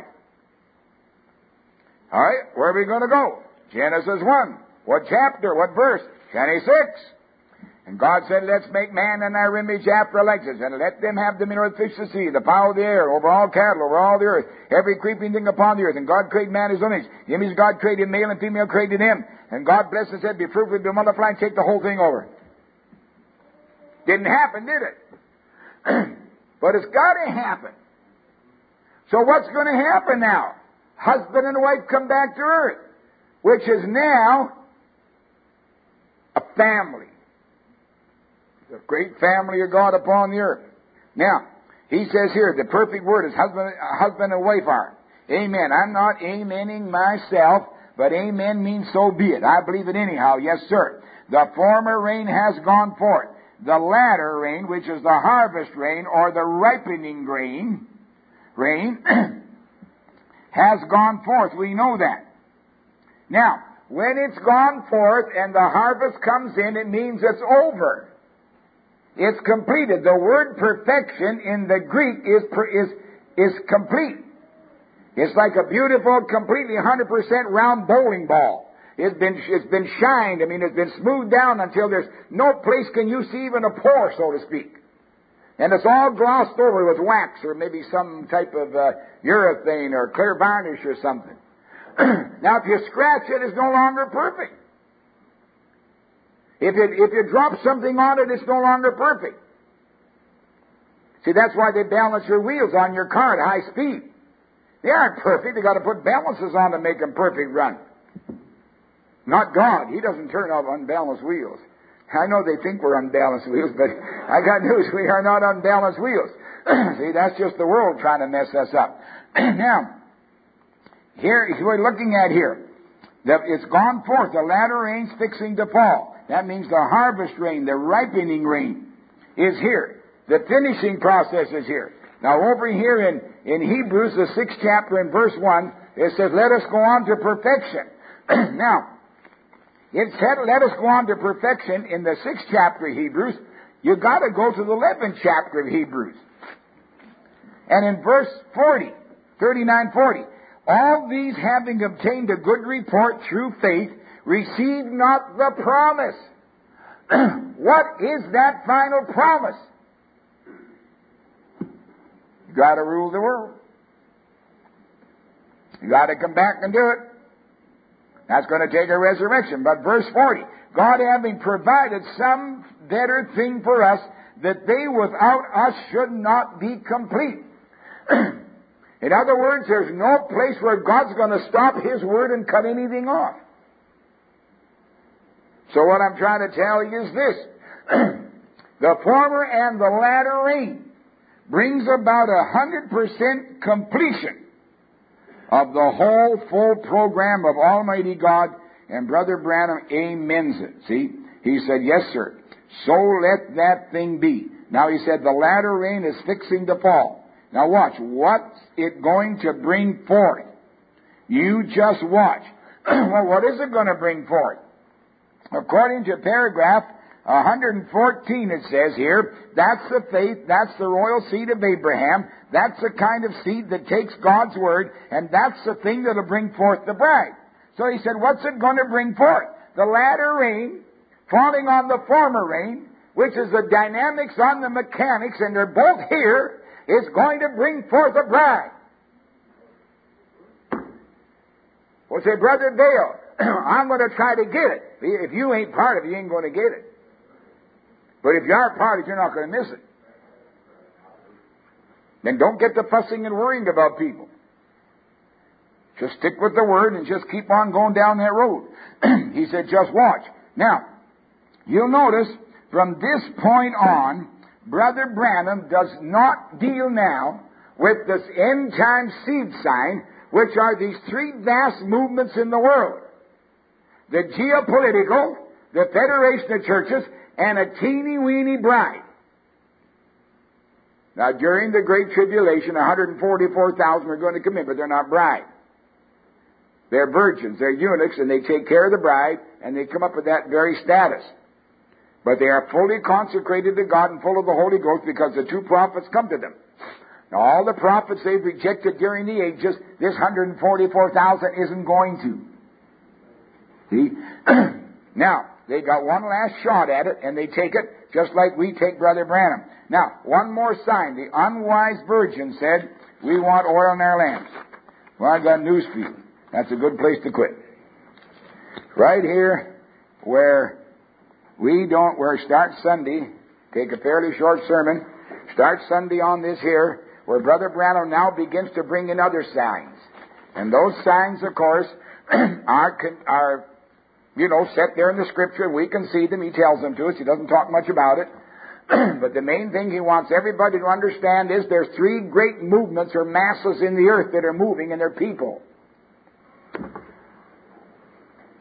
All right, where are we going to go? Genesis one. What chapter? What verse? twenty-six. And God said, let's make man in our image after our likeness, and let them have dominion over the fish of the sea, the fowl of the air, over all cattle, over all the earth, every creeping thing upon the earth. And God created man in his own image. The image of God created male and female created him. And God blessed and said, be fruitful, be multiply, and take the whole thing over. Didn't happen, did it? But it's got to happen. So what's going to happen now? Husband and wife come back to earth, which is now a family. The great family of God upon the earth. Now, he says here, the perfect word is husband, husband and wife are. Amen. I'm not amening myself, but amen means so be it. I believe it anyhow. Yes, sir. The former rain has gone forth. The latter rain, which is the harvest rain or the ripening grain, rain, has gone forth. We know that. Now, when it's gone forth and the harvest comes in, it means it's over. It's completed. The word perfection in the Greek is is is complete. It's like a beautiful, completely one hundred percent round bowling ball. It's been it's been shined. I mean, it's been smoothed down until there's no place can you see even a pore, so to speak. And it's all glossed over with wax or maybe some type of uh, urethane or clear varnish or something. Now, if you scratch it, it's no longer perfect. If it, if you drop something on it, it's no longer perfect. See, that's why they balance your wheels on your car at high speed. They aren't perfect. They've got to put balances on to make them perfect run. Not God. He doesn't turn off unbalanced wheels. I know they think we're unbalanced wheels, but I got news. We are not unbalanced wheels. See, that's just the world trying to mess us up. Now, here, we're looking at here. The, it's gone forth. The latter rain's fixing to fall. That means the harvest rain, the ripening rain is here. The finishing process is here. Now, over here in, in Hebrews, the sixth chapter and verse one, it says, let us go on to perfection. Now, it said, let us go on to perfection in the sixth chapter of Hebrews. You've got to go to the eleventh chapter of Hebrews. And in verse forty, thirty-nine forty, all these having obtained a good report through faith, received not the promise. What is that final promise? You got to rule the world. You got to come back and do it. That's going to take a resurrection. But verse forty, God having provided some better thing for us, that they without us should not be complete. In other words, there's no place where God's going to stop His word and cut anything off. So what I'm trying to tell you is this. The former and the latter rain brings about a hundred percent completion of the whole full program of Almighty God, and Brother Branham amens it. See? He said, yes, sir. So let that thing be. Now he said, the latter rain is fixing to fall. Now watch. What's it going to bring forth? You just watch. Well, what is it going to bring forth? According to paragraph one fourteen, it says here, that's the faith, that's the royal seed of Abraham, that's the kind of seed that takes God's word, and that's the thing that'll bring forth the bride. So he said, what's it going to bring forth? The latter rain, falling on the former rain, which is the dynamics on the mechanics, and they're both here, is going to bring forth a bride. Well, say, Brother Dale, I'm going to try to get it. If you ain't part of it, you ain't going to get it. But if you are part of it, you're not going to miss it. Then don't get to fussing and worrying about people. Just stick with the Word and just keep on going down that road. He said, just watch. Now, you'll notice from this point on, Brother Branham does not deal now with this end-time seed sign, which are these three vast movements in the world. The geopolitical, the Federation of Churches, and a teeny-weeny bride. Now, during the Great Tribulation, one hundred forty-four thousand are going to come in, but they're not bride. They're virgins, they're eunuchs, and they take care of the bride, and they come up with that very status. But they are fully consecrated to God and full of the Holy Ghost because the two prophets come to them. Now, all the prophets they've rejected during the ages, this one hundred forty-four thousand isn't going to. See? Now, they got one last shot at it, and they take it just like we take Brother Branham. Now, one more sign. The unwise virgin said, we want oil in our lamps. Well, I got news for you. That's a good place to quit. Right here, where we don't, where start Sunday, take a fairly short sermon, start Sunday on this here, where Brother Branham now begins to bring in other signs. And those signs, of course, are, are you know, set there in the Scripture. We can see them. He tells them to us. He doesn't talk much about it. But the main thing he wants everybody to understand is there's three great movements or masses in the earth that are moving, and they're people.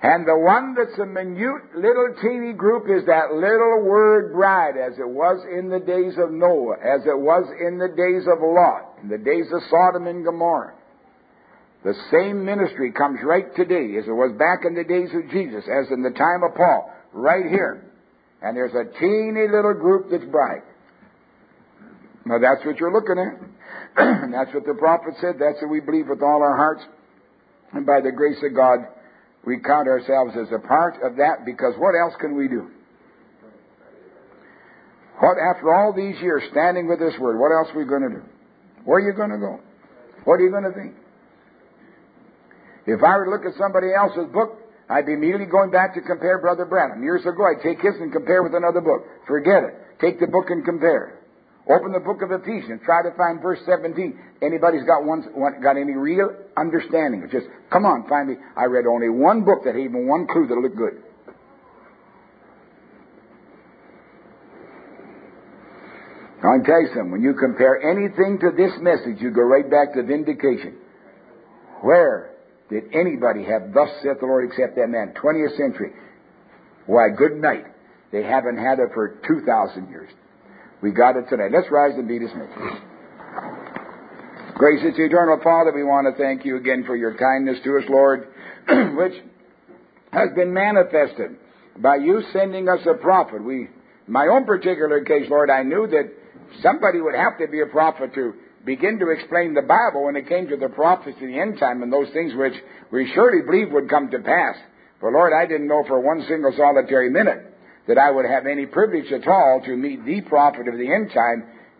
And the one that's a minute little teeny group is that little word bride, as it was in the days of Noah, as it was in the days of Lot, in the days of Sodom and Gomorrah. The same ministry comes right today as it was back in the days of Jesus, as in the time of Paul, right here. And there's a teeny little group that's bride. Now that's what you're looking at. And that's what the prophet said. That's what we believe with all our hearts. And by the grace of God, we count ourselves as a part of that, because what else can we do? What, after all these years standing with this word, what else are we going to do? Where are you going to go? What are you going to think? If I were to look at somebody else's book, I'd be immediately going back to compare Brother Branham. Years ago, I'd take his and compare with another book. Forget it. Take the book and compare. Open the book of Ephesians. Try to find verse seventeen. Anybody's got one, one got any real understanding? It's just, come on, find me. I read only one book that had even one clue that'll look good. I'll tell you something. When you compare anything to this message, you go right back to vindication. Where did anybody have thus saith the Lord except that man? twentieth century. Why, good night. They haven't had it for two thousand years. We got it tonight. Let's rise and be dismissed. Gracious eternal Father, we want to thank you again for your kindness to us, Lord, which has been manifested by you sending us a prophet. We, my own particular case, Lord, I knew that somebody would have to be a prophet to begin to explain the Bible when it came to the prophecy of the end time and those things which we surely believed would come to pass. For, Lord, I didn't know for one single solitary minute that I would have any privilege at all to meet the prophet of the end time,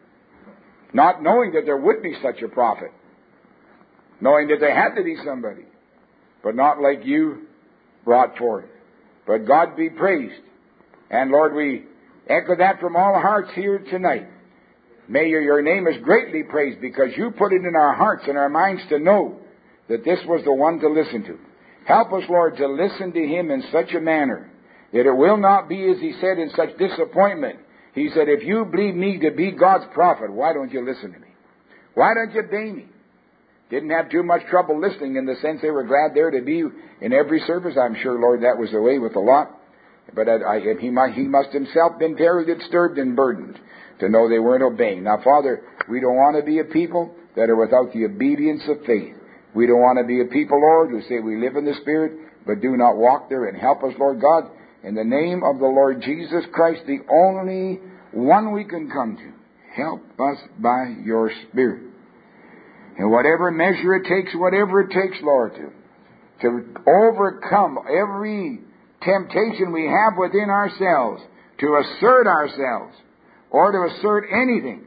not knowing that there would be such a prophet, knowing that there had to be somebody, but not like you brought forth. But God be praised. And Lord, we echo that from all hearts here tonight. May your, your name is greatly praised, because you put it in our hearts and our minds to know that this was the one to listen to. Help us, Lord, to listen to him in such a manner that it will not be, as he said, in such disappointment. He said, if you believe me to be God's prophet, why don't you listen to me? Why don't you obey me? Didn't have too much trouble listening, in the sense they were glad there to be in every service. I'm sure, Lord, that was the way with a lot. But I, I, he, might, he must himself been terribly disturbed and burdened to know they weren't obeying. Now, Father, we don't want to be a people that are without the obedience of faith. We don't want to be a people, Lord, who say we live in the Spirit, but do not walk therein. Help us, Lord God, in the name of the Lord Jesus Christ, the only one we can come to. Help us by your Spirit. And whatever measure it takes, whatever it takes, Lord, to, to overcome every temptation we have within ourselves, to assert ourselves, or to assert anything.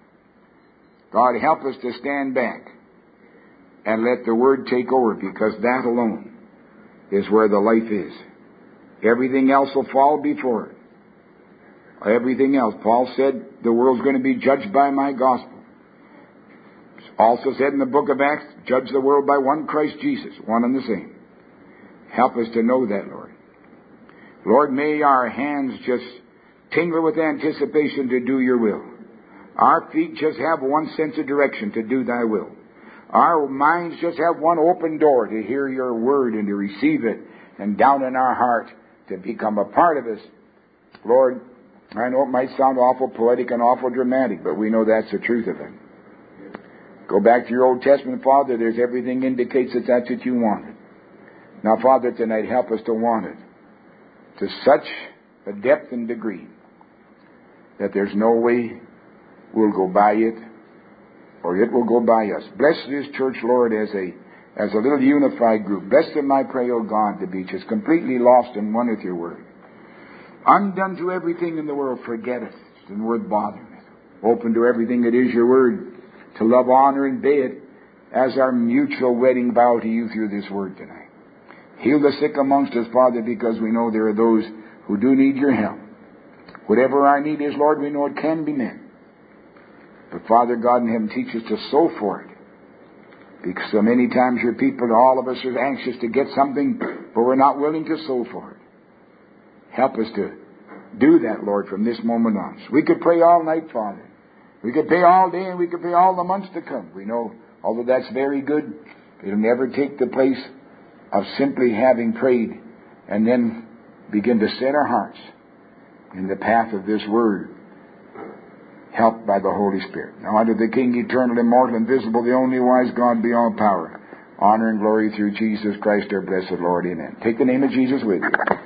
God, help us to stand back and let the Word take over, because that alone is where the life is. Everything else will fall before it. Everything else. Paul said the world's going to be judged by my gospel. Also said in the book of Acts, judge the world by one Christ Jesus, one and the same. Help us to know that, Lord. Lord, may our hands just tingle with anticipation to do your will. Our feet just have one sense of direction to do thy will. Our minds just have one open door to hear your word and to receive it, and down in our heart to become a part of us. Lord, I know it might sound awful poetic and awful dramatic, but we know that's the truth of it. Go back to your Old Testament, Father. There's everything indicates that that's what you wanted. Now, Father, tonight help us to want it to such a depth and degree that there's no way we'll go by it, or it will go by us. Bless this church, Lord, as a as a little unified group. Bless them, I pray, O God, to be just completely lost in one with your word. Undone to everything in the world, forget it. It's not worth bothering it. Open to everything that is your word, to love, honor, and obey it as our mutual wedding vow to you through this word tonight. Heal the sick amongst us, Father, because we know there are those who do need your help. Whatever our need is, Lord, we know it can be met. But Father God in heaven, teach us to sow for it. Because so many times your people, all of us, are anxious to get something, but we're not willing to sow for it. Help us to do that, Lord, from this moment on. So we could pray all night, Father. We could pray all day, and we could pray all the months to come. We know, although that's very good, it'll never take the place of simply having prayed and then begin to set our hearts in the path of this Word, helped by the Holy Spirit. Now unto the King, eternal, immortal, invisible, the only wise God, be all power, honor, and glory through Jesus Christ our blessed Lord. Amen. Take the name of Jesus with you.